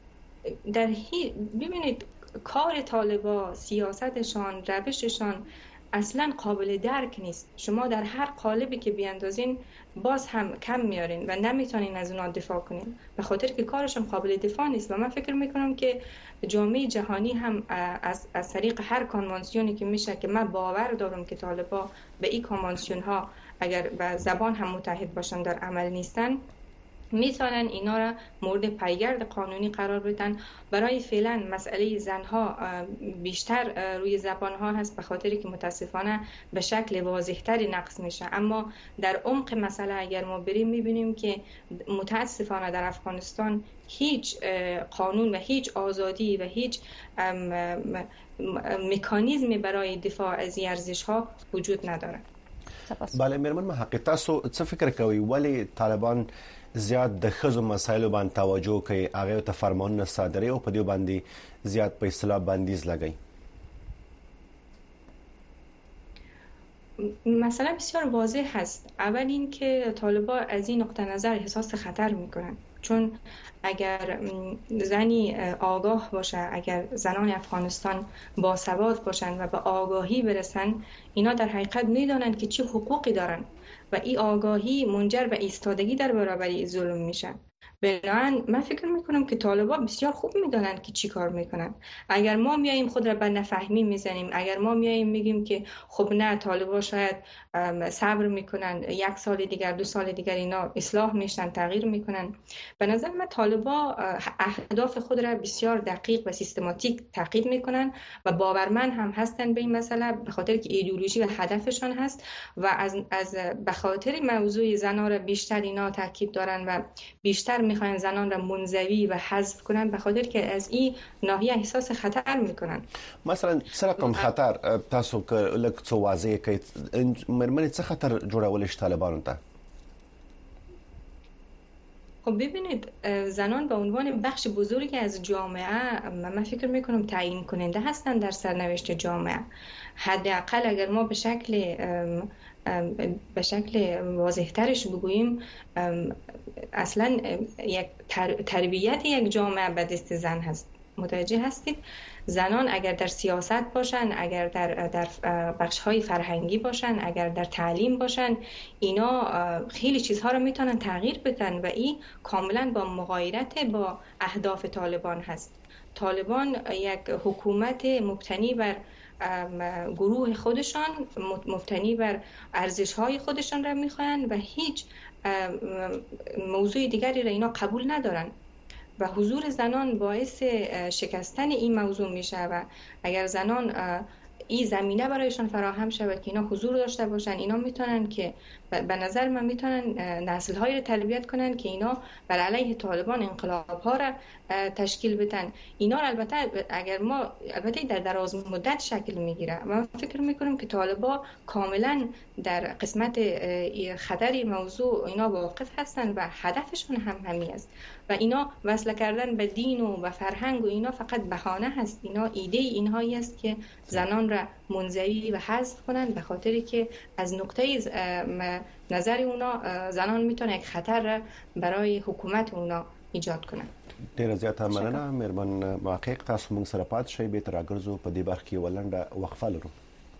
در هی... ببینید کار طالبا، سیاستشان، روششان اصلا قابل درک نیست. شما در هر قالبی که بیاندازین باز هم کم میارین و نمیتونین از اونا دفاع کنین، به خاطر که کارشون قابل دفاع نیست. و من فکر میکنم که جامعه جهانی هم از از طریق هر کنوانسیونی که میشه، که من باور دارم که طالبا به این کنوانسیون ها اگر به زبان هم متحد باشن در عمل نیستن، میتونن اینا را مورد پیگرد قانونی قرار بدن. برای فعلا مسئله زنها بیشتر روی زبانها هست به خاطری که متاسفانه به شکل واضحتری نقض میشه، اما در عمق مسئله اگر ما بریم میبینیم که متاسفانه در افغانستان هیچ قانون و هیچ آزادی و هیچ مکانیزمی برای دفاع از این ارزش‌ها وجود نداره. بله میرمن محقق، تاسو څه فکر کوئ ولی طالبان زیات د ښځو مسایلو باندې توجه کوي، هغه ته فرمانونه صادروي او په دې باندې زیات په اصطلاح بندیز لګوي؟ مسئله بسیار واضح هست. اول این که طالبان از این نقطه نظر احساس خطر میکنن، چون اگر زنی آگاه باشه، اگر زنان افغانستان باسواد باشن و به آگاهی برسن، اینا در حقیقت میدونن که چه حقوقی دارن و این آگاهی منجر به ایستادگی در برابر ظلم میشه. بنابراین من فکر میکنم که طالبان بسیار خوب میدونن که چی کار میکنن. اگر ما میاییم خود را به نفهمی میزنیم، اگر ما میاییم میگیم که خب نه طالبان شاید صبر میکنن، یک سال دیگر دو سال دیگر اینا اصلاح میشن، تغییر میکنن، به نظر من طالبان اهداف خود را بسیار دقیق و سیستماتیک تعقیب میکنن و باورمند هم هستن به این مسئله، به خاطر که ایدئولوژی و هدفشان هست و از از به خاطر موضوع زنان را بیشتر اینا تاکید دارن و بیشتر میخوان زنان را منزوی و حذف کنن، به خاطر که از این ناحیه احساس خطر میکنن. مثلا څه رقم خطر تاسو که لکه څه واضح کړئ، مرمنې څه خطر جوړول شي طالبانو ته؟ خب ببینید، زنان به عنوان بخش بزرگی از جامعه من فکر میکنم تعیین کننده هستن در سرنوشت جامعه. حداقل اگر ما به شکل به شکل واضح‌ترش بگوییم، اصلا یک تربیت یک جامعه به دست زن هست. متوجه هستید؟ زنان اگر در سیاست باشن، اگر در در بخش‌های فرهنگی باشن، اگر در تعلیم باشن، اینا خیلی چیزها رو میتونن تغییر بدن و این کاملا با مغایرت با اهداف طالبان هست. طالبان یک حکومت مبتنی بر گروه خودشان، مبتنی بر ارزش‌های خودشان را میخوان و هیچ موضوع دیگری را اینا قبول ندارن و حضور زنان باعث شکستن این موضوع میشه و اگر زنان این زمینه برایشان فراهم شود که اینا حضور داشته باشن، اینا میتونن که به نظر من میتونن نسل‌های رو تربیت کنن که اینا بر علیه طالبان انقلاب‌ها را تشکیل بدن. اینا البته اگر ما البته در دراز مدت شکل میگیره. من فکر میکنم که طالبان کاملا در قسمت خطر موضوع اینا واقف هستن و هدفشون هم همین است و اینا وصل کردن به دین و به فرهنگ و اینا فقط بهانه هست. اینا ایده اینهایی است که زنان را منزوی و حذف کنن، به خاطری که از نقطه نظر اونا زنان میتونه یک خطر برای حکومت اونا ایجاد کنن. ډیره زیاته مننه مېرمن محقق، تاسو موږ سره پات شئ. به تر راګرځو په دې برخه کې ولنډه وقفه لرو.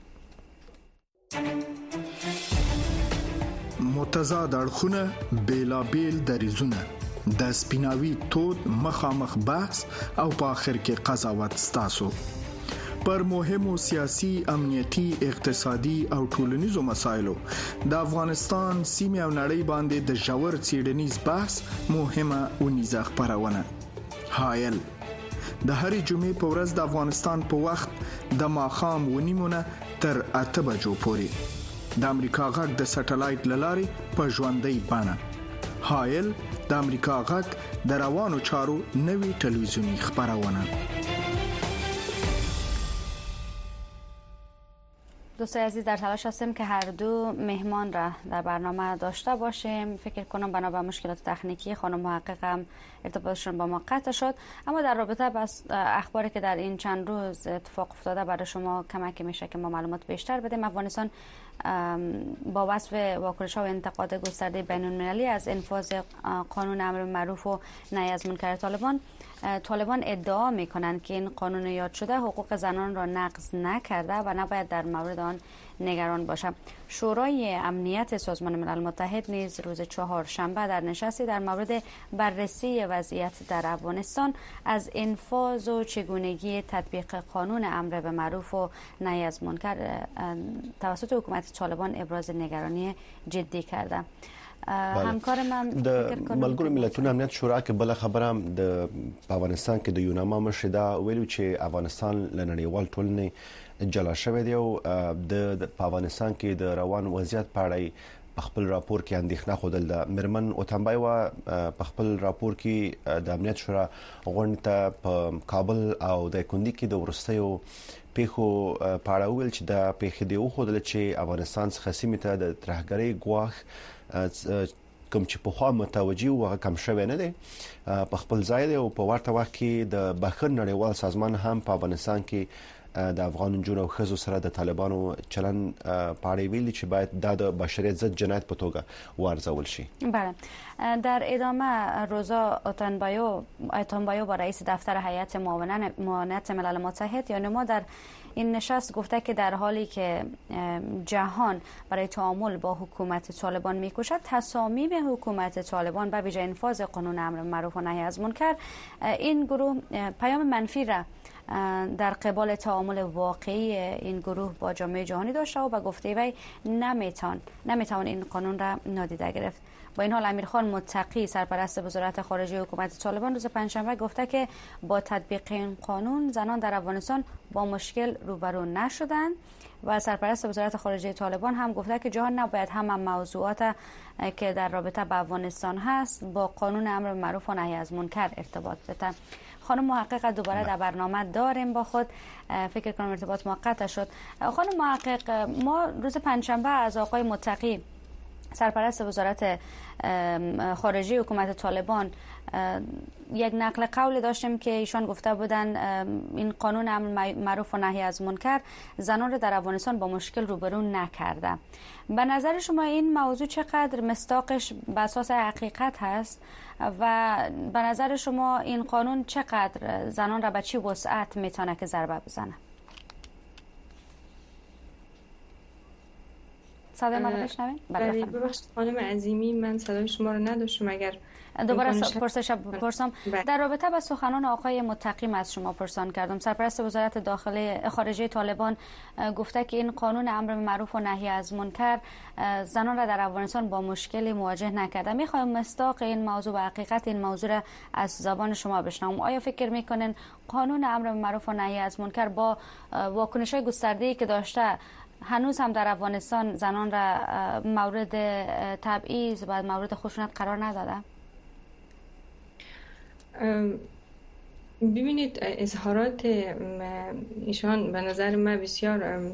متضاد اړخونه، بیلابیل دریځونه، د سپیناوي تود مخامخ بحث او په آخر کې قضاوت ستاسو پر مهمو سیاسي، امنیتي، اقتصادي او ټولنیزو مسایلو د افغانستان سیمه او نړۍ باندې د ژور څېړنیز بحث مهمه ونیزه خپرونه. حایل د هرې جمعې په ورځ د افغانستان په وخت د ماښام ونیمونه تر اته بجو پورې د امریکا غږ د سټلایټ للارې په ژوندۍ بڼه. حایل د امریکا غږ د روانو چارو نوې ټلویزیونی خپرونه. دوستای عزیز، در تلاش هستیم که هر دو مهمان را در برنامه داشته باشیم. فکر کنم بنا به مشکلات تکنیکی خانم محقق هم ارتباطشون با ما قطع شد، اما در رابطه با اخباری که در این چند روز اتفاق افتاده برای شما کمک میشه که ما معلومات بیشتر بدیم. افغانستان با وصف واکنش‌ها و انتقاد گسترده بین‌المللی از انفاذ قانون امر معروف و نهی از منکر طالبان، طالبان ادعا میکنند که این قانون یاد شده حقوق زنان را نقض نکرده و نباید در مورد آن نگران باشد. شورای امنیت سازمان ملل متحد نیز روز چهارشنبه در نشستی در مورد بررسی وضعیت در افغانستان از انفاذ و چگونگی تطبیق قانون امر به معروف و نهی از منکر توسط حکومت طالبان ابراز نگرانی جدی کرده. همکار من د ملګرو ملتونو امنیت شورا کې بل خبره د افغانستان کې د یوناما مشر دا ویلو چې افغانستان لنړیوال ټولنې جلا شوی دی او د افغانستان کې د روان وضعیت په اړه په خپل راپور کې اندېښنه خوده د مرمن اوتنبای و په خپل راپور کې د امنیت شورا غونډه ته په کابل او د کندي کې د ورستیو پیښو په اړه ویل چې د پیښې دی خو د چې افغانستان څخه سیمه ته د ترهګرۍ ګواښ کوم چې په خوا متوجي او کم شوی نه دی په خپل ځای دی او په ورته وخت کې د بخښن نړیوال سازمان هم په افغانستان کې د افغان جنو او خزو سره د طالبانو چلن پاړې ویلي چې باید د بشریت ضد جنایت په توګه وارزول شي. بله، در ادامه روزا اوتنبایو اوتنبایو با رئیس دفتر هیئت معاونت ملل متحد یا نما در این نشست گفته که در حالی که جهان برای تعامل با حکومت طالبان میکوشد، تصامیم حکومت طالبان به ویژه انفاذ قانون امر معروف و نهی از منکر این گروه پیام منفی را در قبال تعامل واقعی این گروه با جامعه جهانی داشته و به گفته وی نمیتوان نمیتوان این قانون را نادیده گرفت. با این حال امیرخان متقی سرپرست وزارت خارجه حکومت طالبان روز پنجشنبه گفته که با تطبیق این قانون زنان در افغانستان با مشکل روبرو نشدند و سرپرست وزارت خارجه طالبان هم گفته که جهان نباید هم موضوعات که در رابطه با افغانستان هست با قانون امر معروف و نهی از منکر ارتباط بده. خانم محقق دوباره در برنامه داریم با خود، فکر کنم ارتباط ما قطع شد. خانم محقق، ما روز پنجشنبه از آقای متقی سرپرست وزارت خارجه حکومت طالبان یک نقل قول داشتیم که ایشان گفته بودن این قانون امر معروف و نهی از منکر زنان را در افغانستان با مشکل روبرو نکرده. به نظر شما این موضوع چقدر مصداقش بر اساس حقیقت هست و به نظر شما این قانون چقدر زنان را به چی وسعت میتونه که ضربه بزنه؟ صدای من رو بشنوین؟ بله، ببخشید خانم عظیمی، من صدای شما رو نداشتم. اگر دوباره پرسش بپرسم در رابطه با سخنان آقای متقی از شما پرسان کردم. سرپرست وزارت داخلی خارجه طالبان گفته که این قانون امر معروف و نهی از منکر زنان را در افغانستان با مشکلی مواجه نکرده. میخوایم مصداق این موضوع و حقیقت این موضوع را از زبان شما بشنوم. آیا فکر میکنین قانون امر معروف و نهی از منکر با واکنش‌های گسترده‌ای که داشته هنوز هم در افغانستان زنان را مورد تبعیض و مورد خشونت قرار نداده؟ ببینید، اظهارات ایشان به نظر من بسیار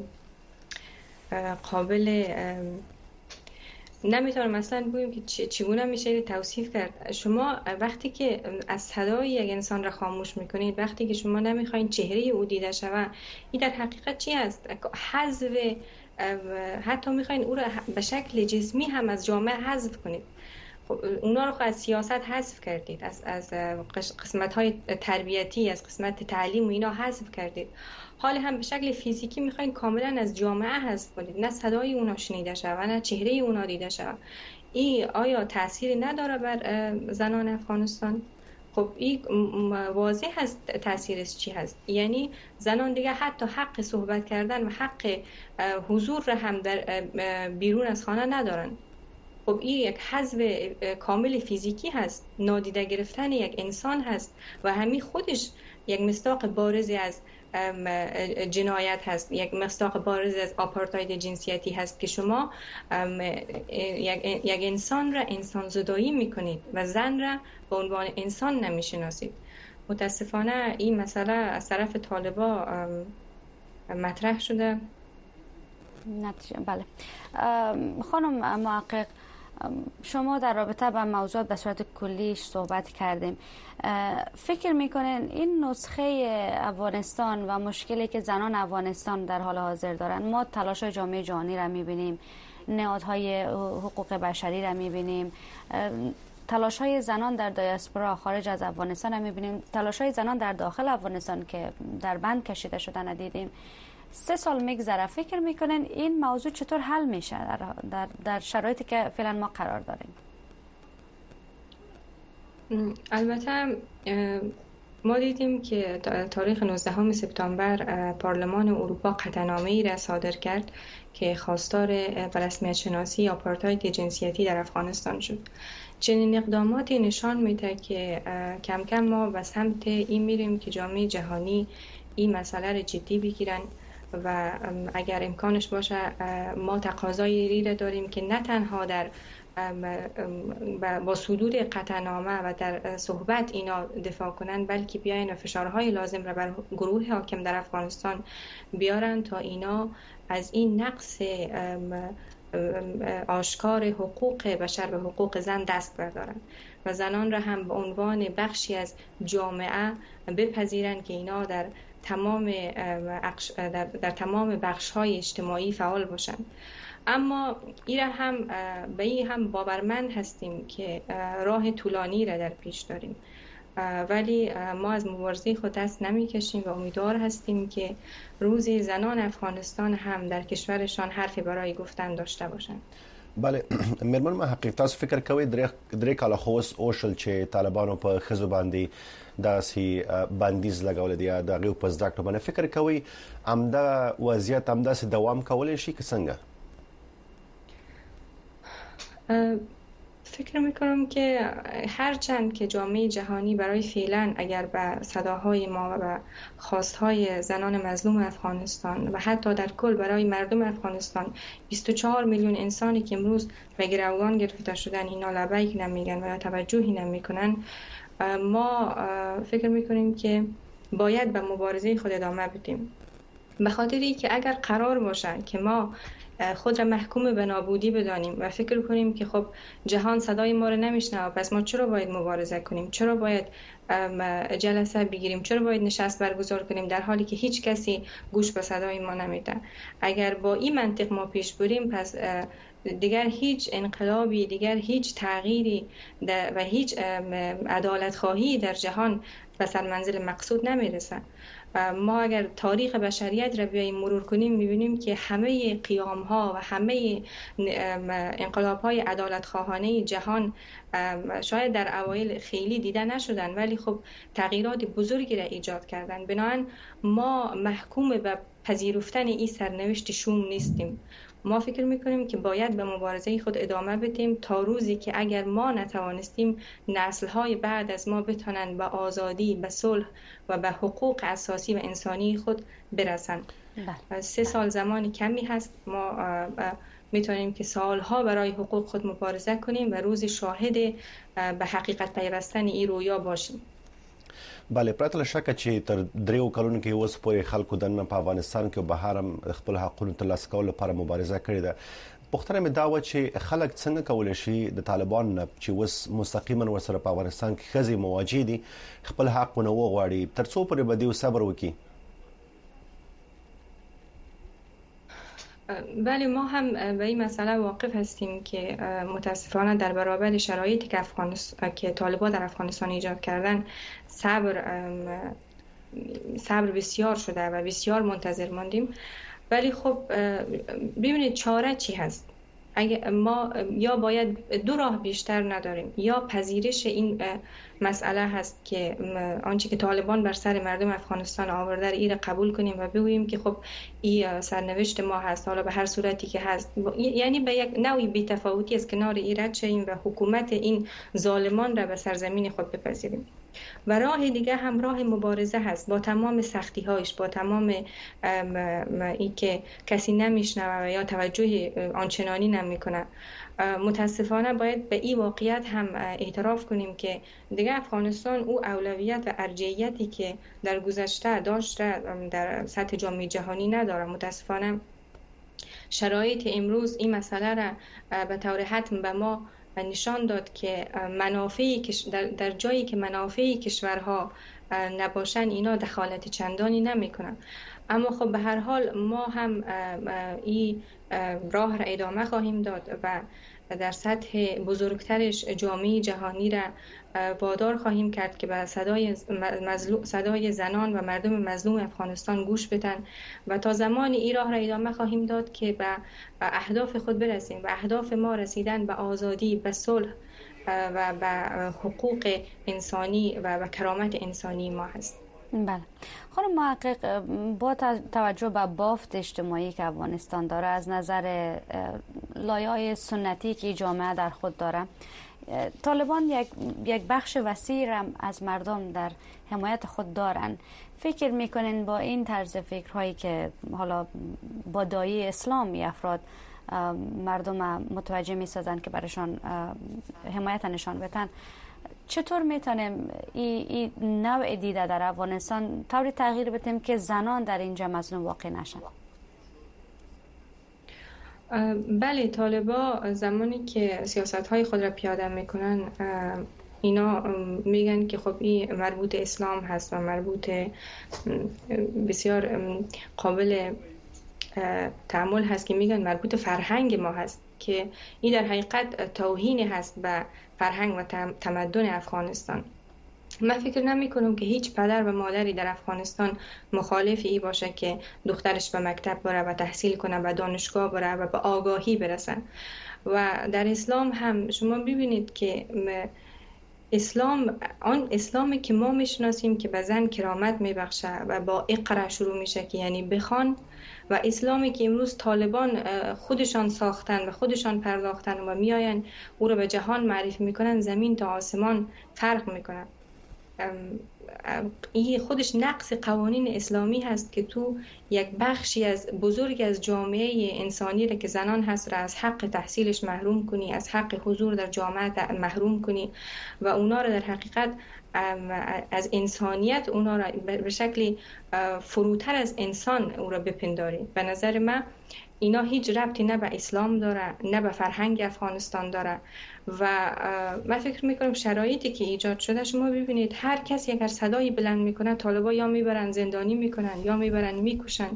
قابل نمیتونم مثلا بگویم که چگونه میشه توصیف کرد. شما وقتی که از صدای یک انسان را خاموش میکنید، وقتی که شما نمیخواین چهره او دیده شود، این در حقیقت چی است؟ حذف، حتی میخواین او را به شکل جسمی هم از جامعه حذف کنید. اونا رو از سیاست حذف کردید، از از قسمت های تربیتی، از قسمت تعلیم و اینا حذف کردید. حال هم به شکل فیزیکی میخواین کاملا از جامعه حذف کنید، نه صدای اونا شنیده شود، نه چهره اونا دیده شود. این آیا تأثیری نداره بر زنان افغانستان؟ خب این واضح هست تأثیرش چی هست. یعنی زنان دیگه حتی حق صحبت کردن و حق حضور را هم در بیرون از خانه ندارن. خب این یک حذف کامل فیزیکی هست، نادیده گرفتن یک انسان هست و همین خودش یک مصداق بارزی از جنایت هست، یک مصداق بارزی از آپارتاید جنسیتی هست که شما یک انسان را انسان زدایی میکنید و زن را به عنوان انسان نمیشناسید. متاسفانه این مسئله از طرف طالبا مطرح شده. نتیجه بله. خانم محقق، شما در رابطه با موضوعات به صورت کلیش صحبت کردیم. فکر میکنین این نسخه افغانستان و مشکلی که زنان افغانستان در حال حاضر دارن، ما تلاش جامعه جهانی را میبینیم، نهادهای حقوق بشری را میبینیم، تلاش های زنان در دیاسپورا خارج از افغانستان را میبینیم، تلاش های زنان در داخل افغانستان که در بند کشیده شدن را دیدیم. سه سال میگذره، فکر میکنین این موضوع چطور حل میشه در, در, در شرایطی که فعلا ما قرار داریم؟ البته ما دیدیم که تاریخ نوزدهم سپتامبر پارلمان اروپا قطعنامه‌ای را صادر کرد که خواستار به رسمیت شناسی آپارتاید جنسیتی در افغانستان شد. چنین اقداماتی نشان میده که کم کم ما به سمت این میریم که جامعه جهانی این مسئله را جدی بگیرن و اگر امکانش باشه ما تقاضای را داریم که نه تنها در با صدور قطعنامه و در صحبت اینا دفاع کنن، بلکه بیاین فشارهای لازم را بر گروه حاکم در افغانستان بیارن تا اینا از این نقص آشکار حقوق بشر و حقوق زن دست بردارن و زنان را هم به عنوان بخشی از جامعه بپذیرن که اینا در تمام در, در تمام بخش‌های اجتماعی فعال باشن. اما این هم به این هم باورمند هستیم که راه طولانی را در پیش داریم، ولی ما از مبارزه خود دست نمی کشیم و امیدوار هستیم که روزی زنان افغانستان هم در کشورشان حرفی برای گفتن داشته باشند. بله میرمن محقق، تاسو فکر کوئ درې کاله خو اوس اوشل چې طالبانو په ښځو باندې داسې بندیز لګول دی د هغوی په زده کړو باندې فکر کوئ همدا وضعیت همداسې دوام کولی شي که څنګه؟ فکر میکنم که هرچند که جامعه جهانی برای فعلا اگر به صداهای ما و به خواستهای زنان مظلوم افغانستان و حتی در کل برای مردم افغانستان بیست و چهار میلیون انسانی که امروز به گروگان گرفته شدن اینا لبیک نمیگن و توجهی نمیکنن، ما فکر میکنیم که باید به مبارزه خود ادامه بدیم، به خاطری که اگر قرار باشه که ما خود را محکوم به نابودی بدانیم و فکر کنیم که خب جهان صدای ما رو نمیشنوه، پس ما چرا باید مبارزه کنیم، چرا باید جلسه بگیریم، چرا باید نشست برگزار کنیم در حالی که هیچ کسی گوش به صدای ما نمیده. اگر با این منطق ما پیش بریم، پس دیگر هیچ انقلابی، دیگر هیچ تغییری و هیچ عدالت خواهی در جهان به سرمنزل مقصود نمیرسه. ما اگر تاریخ بشریت را بیاییم مرور کنیم میبینیم که همه قیام ها و همه انقلاب های عدالت خواهانه جهان شاید در اوایل خیلی دیده نشدن، ولی خب تغییرات بزرگی را ایجاد کردن. بنابراین ما محکوم به پذیرفتن این سرنوشت شوم نیستیم. ما فکر میکنیم که باید به مبارزه خود ادامه بدیم تا روزی که اگر ما نتوانستیم نسل‌های بعد از ما بتونن به آزادی، به صلح و به حقوق اساسی و انسانی خود برسن. سه سال زمانی کمی هست، ما میتونیم که سالها برای حقوق خود مبارزه کنیم و روزی شاهد به حقیقت پیوستن این رویا باشیم. بله، پرته له شکه چې تر دریو کلونو کې اوس پورې خلکو دننه په افغانستان کې بهر هم خپل حقوقو ترلاسه کولو لپاره مبارزه کړې ده. پوښتنه مې دا و چې خلک څنګه کولی شي د طالبان نه چې اوس مستقیما ورسره په افغانستان کې ښځې مواجه دي خپل حق ونه وغواړي، تر څو پورې به دوی صبر وکړي؟ بله، ما هم به این مسئله واقف هستیم که متاسفانه در برابر شرایطی که افغانستان که طالبان در افغانستان ایجاد کردن صبر صبر بسیار شده و بسیار منتظر ماندیم. ولی خب ببینید چاره چی هست. اگه ما یا باید دو راه بیشتر نداریم، یا پذیرش این مسئله هست که آنچه که طالبان بر سر مردم افغانستان آورده این را قبول کنیم و بگوییم که خب این سرنوشت ما هست، حالا به هر صورتی که هست، یعنی به یک نوعی بی‌تفاوتی از کنار این رد شویم و حکومت این ظالمان را به سرزمین خود بپذیریم. و راه دیگه هم راه مبارزه هست با تمام سختی هایش، با تمام این که کسی نمیشنوه و یا توجه آنچنانی نمیکنه. متاسفانه باید به این واقعیت هم اعتراف کنیم که دیگه افغانستان او اولویت و ارجحیتی که در گذشته داشته در سطح جامعه جهانی نداره. متاسفانه شرایط امروز این مسئله را به طور حتم به ما نشان داد که منافعی در جایی که منافع کشورها نباشن اینا دخالت چندانی نمیکنن. اما خب به هر حال ما هم این راه را ادامه خواهیم داد و در سطح بزرگترش جامعه جهانی را وادار خواهیم کرد که به صدای صدای زنان و مردم مظلوم افغانستان گوش بدن و تا زمانی این راه را ادامه خواهیم داد که به اهداف خود برسیم. و اهداف ما رسیدن به آزادی، به صلح و به حقوق انسانی و به کرامت انسانی ما هست. بله خانم محقق، با توجه به بافت اجتماعی که افغانستان داره، از نظر لایه‌های سنتی که جامعه در خود داره، طالبان یک یک بخش وسیع از مردم در حمایت خود دارن. فکر میکنین با این طرز فکرهایی که حالا با دایه اسلامی افراد مردم متوجه میسازن که برایشان حمایت نشان بدن، چطور میتونیم این ای نوع دیده در افغانستان طوری تغییر بدیم که زنان در اینجا مظلوم واقع نشن؟ بله، طالبا زمانی که سیاست های خود را پیاده میکنن اینا میگن که خب این مربوط اسلام هست و مربوط بسیار قابل تأمل هست که میگن مربوط فرهنگ ما هست، که این در حقیقت توهین هست به فرهنگ و تمدن افغانستان. من فکر نمی کنم که هیچ پدر و مادری در افغانستان مخالف ای باشه که دخترش به مکتب بره و تحصیل کنه، به دانشگاه بره و به آگاهی برسن. و در اسلام هم شما ببینید که اسلام، آن اسلامی که ما میشناسیم که به زن کرامت میبخشه و با اقرا شروع میشه که یعنی بخوان، و اسلامی که امروز طالبان خودشان ساختن و خودشان پرداختن و میآین او را به جهان معرفی میکنن، زمین تا آسمان فرق میکنن. این خودش نقص قوانین اسلامی هست که تو یک بخشی از بزرگ از جامعه انسانی را که زنان هست را از حق تحصیلش محروم کنی، از حق حضور در جامعه محروم کنی و اونا را در حقیقت از انسانیت اونا را به شکلی فروتر از انسان او را بپنداری. به نظر من اینا هیچ ربطی نه به اسلام داره نه به فرهنگ افغانستان داره. و من فکر میکنم شرایطی که ایجاد شده، شما ببینید هر کسی اگر صدایی بلند میکنه طالبا یا میبرن زندانی میکنن یا میبرن میکشن.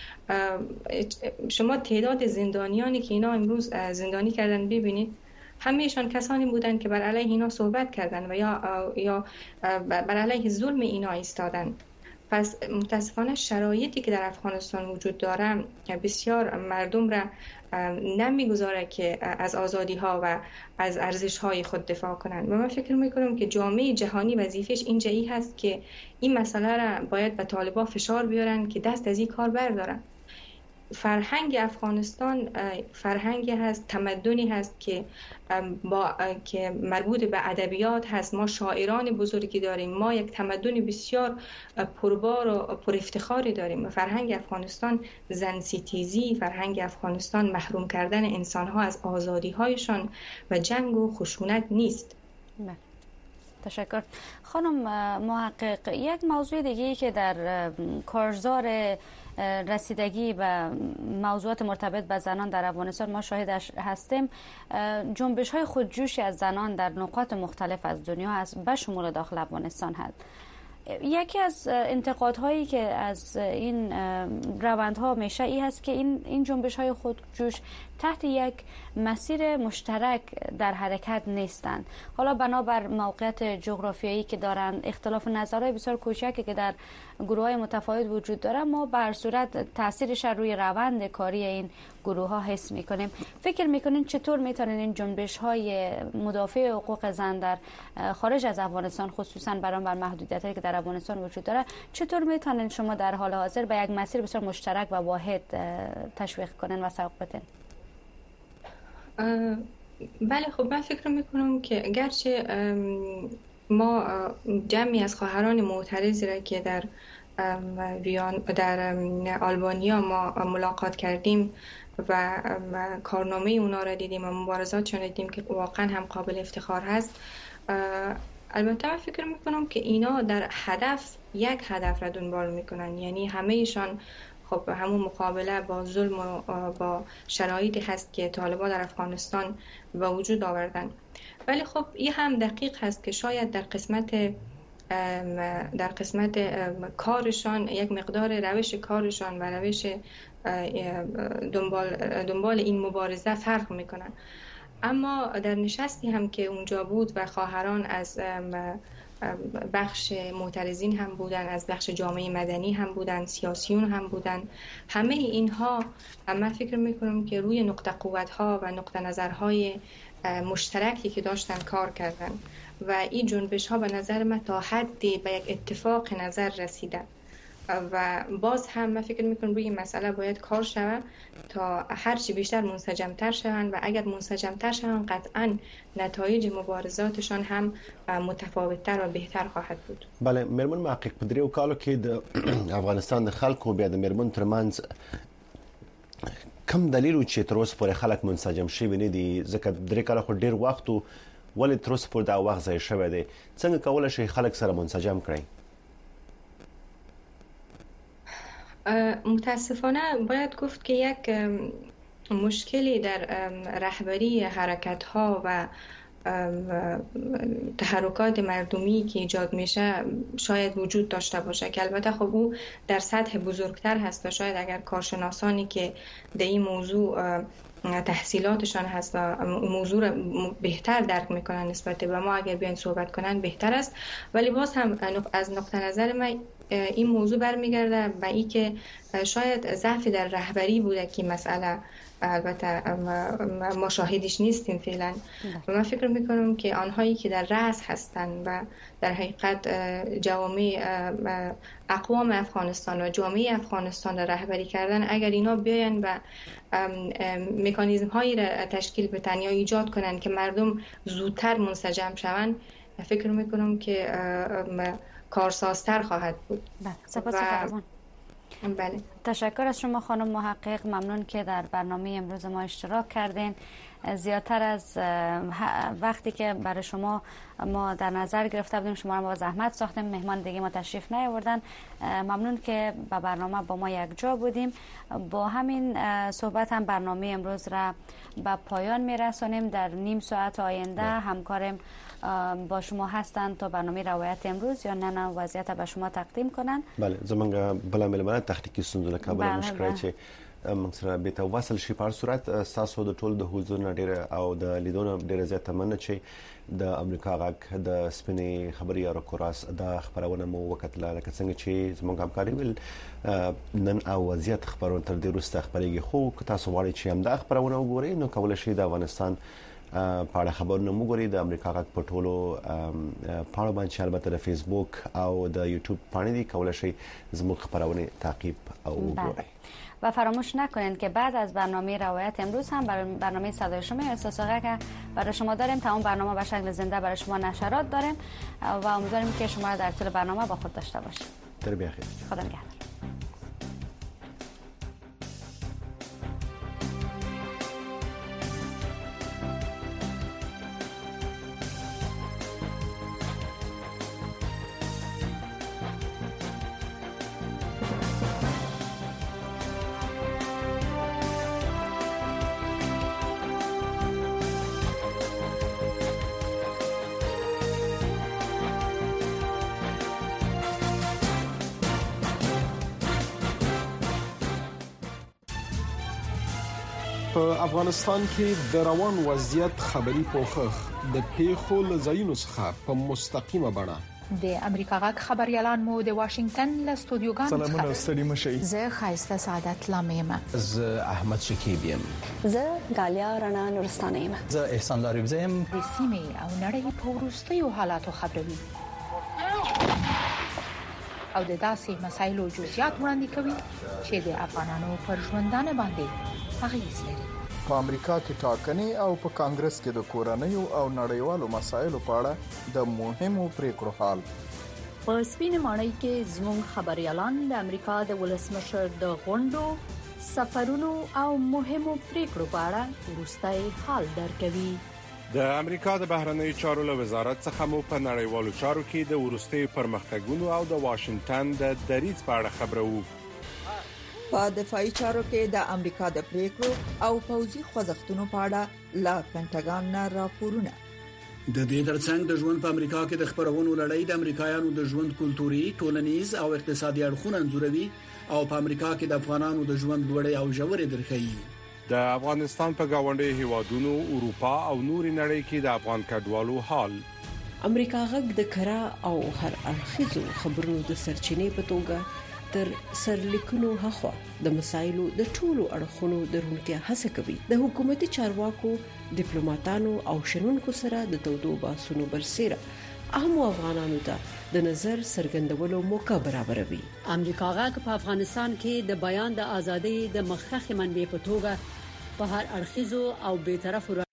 شما تعداد زندانیانی که اینا امروز زندانی کردن ببینید، همهشان کسانی بودن که بر علیه اینا صحبت کردن و یا یا بر علیه ظلم اینا ایستادن. پس متاسفانه شرایطی که در افغانستان وجود داره بسیار مردم را نمیگذاره که از آزادی ها و از ارزش های خود دفاع کنند. و من فکر میکنم که جامعه جهانی وظیفش اینجایی هست که این مسئله را باید به طالبان فشار بیارن که دست از این کار بردارن. فرهنگ افغانستان فرهنگی هست، تمدنی هست که با که مربوط به ادبیات هست. ما شاعران بزرگی داریم، ما یک تمدن بسیار پربار و پر افتخاری داریم. فرهنگ افغانستان زن ستیزی، فرهنگ افغانستان محروم کردن انسان‌ها از آزادی‌هایشان و جنگ و خشونت نیست. نه. تشکر. خانم محقق، یک موضوع دیگه‌ای که در کارزار رسیدگی به موضوعات مرتبط به زنان در افغانستان ما شاهدش هستیم، جنبش های خودجوشی از زنان در نقاط مختلف از دنیا هست، به شمول داخل افغانستان هست. یکی از انتقادهایی که از این روندها میشه این هست که این این جنبش های خودجوش تحت یک مسیر مشترک در حرکت نیستند. حالا بنابر موقعیت جغرافیایی که دارند، اختلاف نظرهای بسیار کوچکی که در گروه های متفاوت وجود داره، ما به هر صورت تاثیرش روی روند کاری این گروه ها حس میکنیم. فکر میکنین چطور میتونن این جنبش های مدافع حقوق زن در خارج از افغانستان، خصوصا بر محدودیت هایی که در افغانستان وجود داره، چطور میتونن شما در حال حاضر به یک مسیر بسیار مشترک و واحد تشویق کنن و سوق بدن؟ بله، خب من فکر میکنم که گرچه ما جمعی از خواهران معترضی را که در ویان در آلبانیا ما ملاقات کردیم و کارنامه اونا را دیدیم و مبارزاتشون دیدیم که واقعا هم قابل افتخار هست، البته من فکر میکنم که اینا در هدف یک هدف را دنبال میکنن، یعنی همهشان خب همون مقابله با ظلم و با شرایطی هست که طالبان در افغانستان به وجود آوردن. ولی خب این هم دقیق هست که شاید در قسمت در قسمت کارشان یک مقدار روش کارشان و روش دنبال دنبال این مبارزه فرق میکنن. اما در نشستی هم که اونجا بود و خواهران از بخش معترضین هم بودن، از بخش جامعه مدنی هم بودن، سیاسیون هم بودن. همه اینها من فکر میکنم که روی نقطه قوت ها و نقطه نظرهای مشترکی که داشتن کار کردن و این جنبش ها به نظر من تا حدی به یک اتفاق نظر رسیدن و باز هم من فکر میکنم روی مسئله باید کار شود تا هرچی بیشتر منسجمتر شوند و اگر منسجمتر شوند قطعا نتایج مبارزاتشان هم متفاوتتر و بهتر خواهد بود. بله، مرمن محقق په دریو کالو کې د افغانستان د خلکو بیا د مرمن ترمنځ کم دلیل چې تر اوسه پورې خلک منسجم شوي نه دي، ځکه درې کاله خو ډیر وخت و، ولې تر اوسه پورې دا وخت ضایع شوی دی؟ څنګه کولی شي خلک سره منسجم کړئ؟ متاسفانه باید گفت که یک مشکلی در رهبری حرکت ها و تحرکات مردمی که ایجاد میشه شاید وجود داشته باشه که البته خب او در سطح بزرگتر هست و شاید اگر کارشناسانی که در این موضوع تحصیلاتشان هست و موضوع را بهتر درک میکنن نسبت به ما اگر بیان صحبت کنن بهتر است، ولی باز هم از نقطه نظر من این موضوع برمیگرده به این که شاید ضعف در رهبری بوده که مسئله البته ما شاهدش نیستیم فعلا و من فکر میکنم که آنهایی که در رأس هستند و در حقیقت جوامع اقوام افغانستان و جامعه افغانستان را رهبری کردن، اگر اینا بیاین و مکانیزم هایی را تشکیل بدن یا ایجاد کنن که مردم زودتر منسجم شوند، فکر میکنم که کارسازتر خواهد بود. بله، سپاسگزارم. بله. تشکر از شما خانم محقق، ممنون که در برنامه امروز ما اشتراک کردین. زیادتر از وقتی که برای شما ما در نظر گرفته بودیم شما را با زحمت ساختیم، مهمان دیگه ما تشریف نیاوردن. ممنون که با برنامه با ما یک جا بودیم. با همین صحبت هم برنامه امروز را به پایان میرسانیم. در نیم ساعت آینده همکارم با شما هستند تا برنامه روایت امروز یا نه نه وضعیت به شما تقدیم کنن. بله، زمونږ بل ملمنه تخنیکی ستونزو له کبله مشکل چې موږ سره به ته وصل شي. په صورت تاسو د ټول د حضور نه ډیره او د لیدونو ډیره زیاته مننه چې د امریکا غږ د سپینې خبري یا کوراس د خبرونه مو وکړه، لکه څنګه چې زموږ همکاري ویل نن او وضعیت خبرونه تر دې وروسته خبرېږي، خو که تاسو غواړئ چې هم دا خبرونه وګورئ نو کولای شئ د افغانستان په اړه خبرونه مو ګورئ د امریکا غږ په ټولو پاڼو باندې، البته د فیسبوک او د یوټیوب پاڼې دي، کولای شئ زموږ خبرونه تعقیب او وګورئ. و فراموش نکنید که بعد از برنامه روایت امروز هم برای برنامه صدای شما احساس که برای شما داریم. تمام برنامه به شکل زنده برای شما نشرات داریم و امیدواریم که شما را در طول برنامه با خود داشته باشید. در بخیر. خدا نگهدار. په افغانستان کې د روان وضعیت خبري پوښښ د پیښو لزاینو څخه په مستقیمه بڼه د امریکا غږ خبريالان مو د واشنگټن له استودیوګانو څخه سلامونه ستړي مشي. زه خایسته سعادت لامیم. زه احمد شکیب یم. زه غالیا رڼا نورستانه یم. زه احسان لاریب یم. د سیمې او نړۍ په وروستیو حالاتو خبروي او د داسې مسایلو جزئیات وړاندې کوي چې د افغانانو پر ژوندانه باندې اغیز لري. په امریکا کې ټاکنې او په کانګرس کې د کورنیو او نړیوالو مسایلو په اړه د مهمو پریکړو حال. په سپینې ماڼۍ کې زموږ خبريالان د امریکا د ولسمشر د غونډو، سفرونو او مهمو پریکړو په اړه وروستي حال درکوي. د امریکا د بهرنیو چارو له وزارت څخه مو په نړیوالو چارو کې د وروستي پرمختګونو او د واشنگټن د دریځ په اړه خبرو. په دفاعي چارو کې د امریکا د پریکړو او پوځي خوځښتونو په اړه لا پینټاګان نه راپورونه. د دې ترڅنګ د ژوند په امریکا کې د خبرونو لړۍ د امریکایانو د ژوند کلتوري، ټولنیز او اقتصادي اړخونه انځوروي او په امریکا کې د افغانانو د ژوند لوړې او ژورې درخي. د افغانستان په گاونډي هیوادونو، اروپا او نوري نړۍ کې د افغان کډوالو حال. امریکا غږ د کرا او هر اړخیزو خبرونو د سرچینې په توګه تر سرلیکونو هخوا د مسایلو د ټولو اړخونو د روڼتیا هڅه کوي. د حکومتي چارواکو، ډیپلوماټانو او شنونکو سره د تودو بحثونو برسېره اهم افغانانو ته د نظر څرګندولو موقع برابروي. امریکا غږ په افغانستان کې د بیان د ازادۍ د مخکخ منبع په توګه په هر اړخیزو او بیطرفو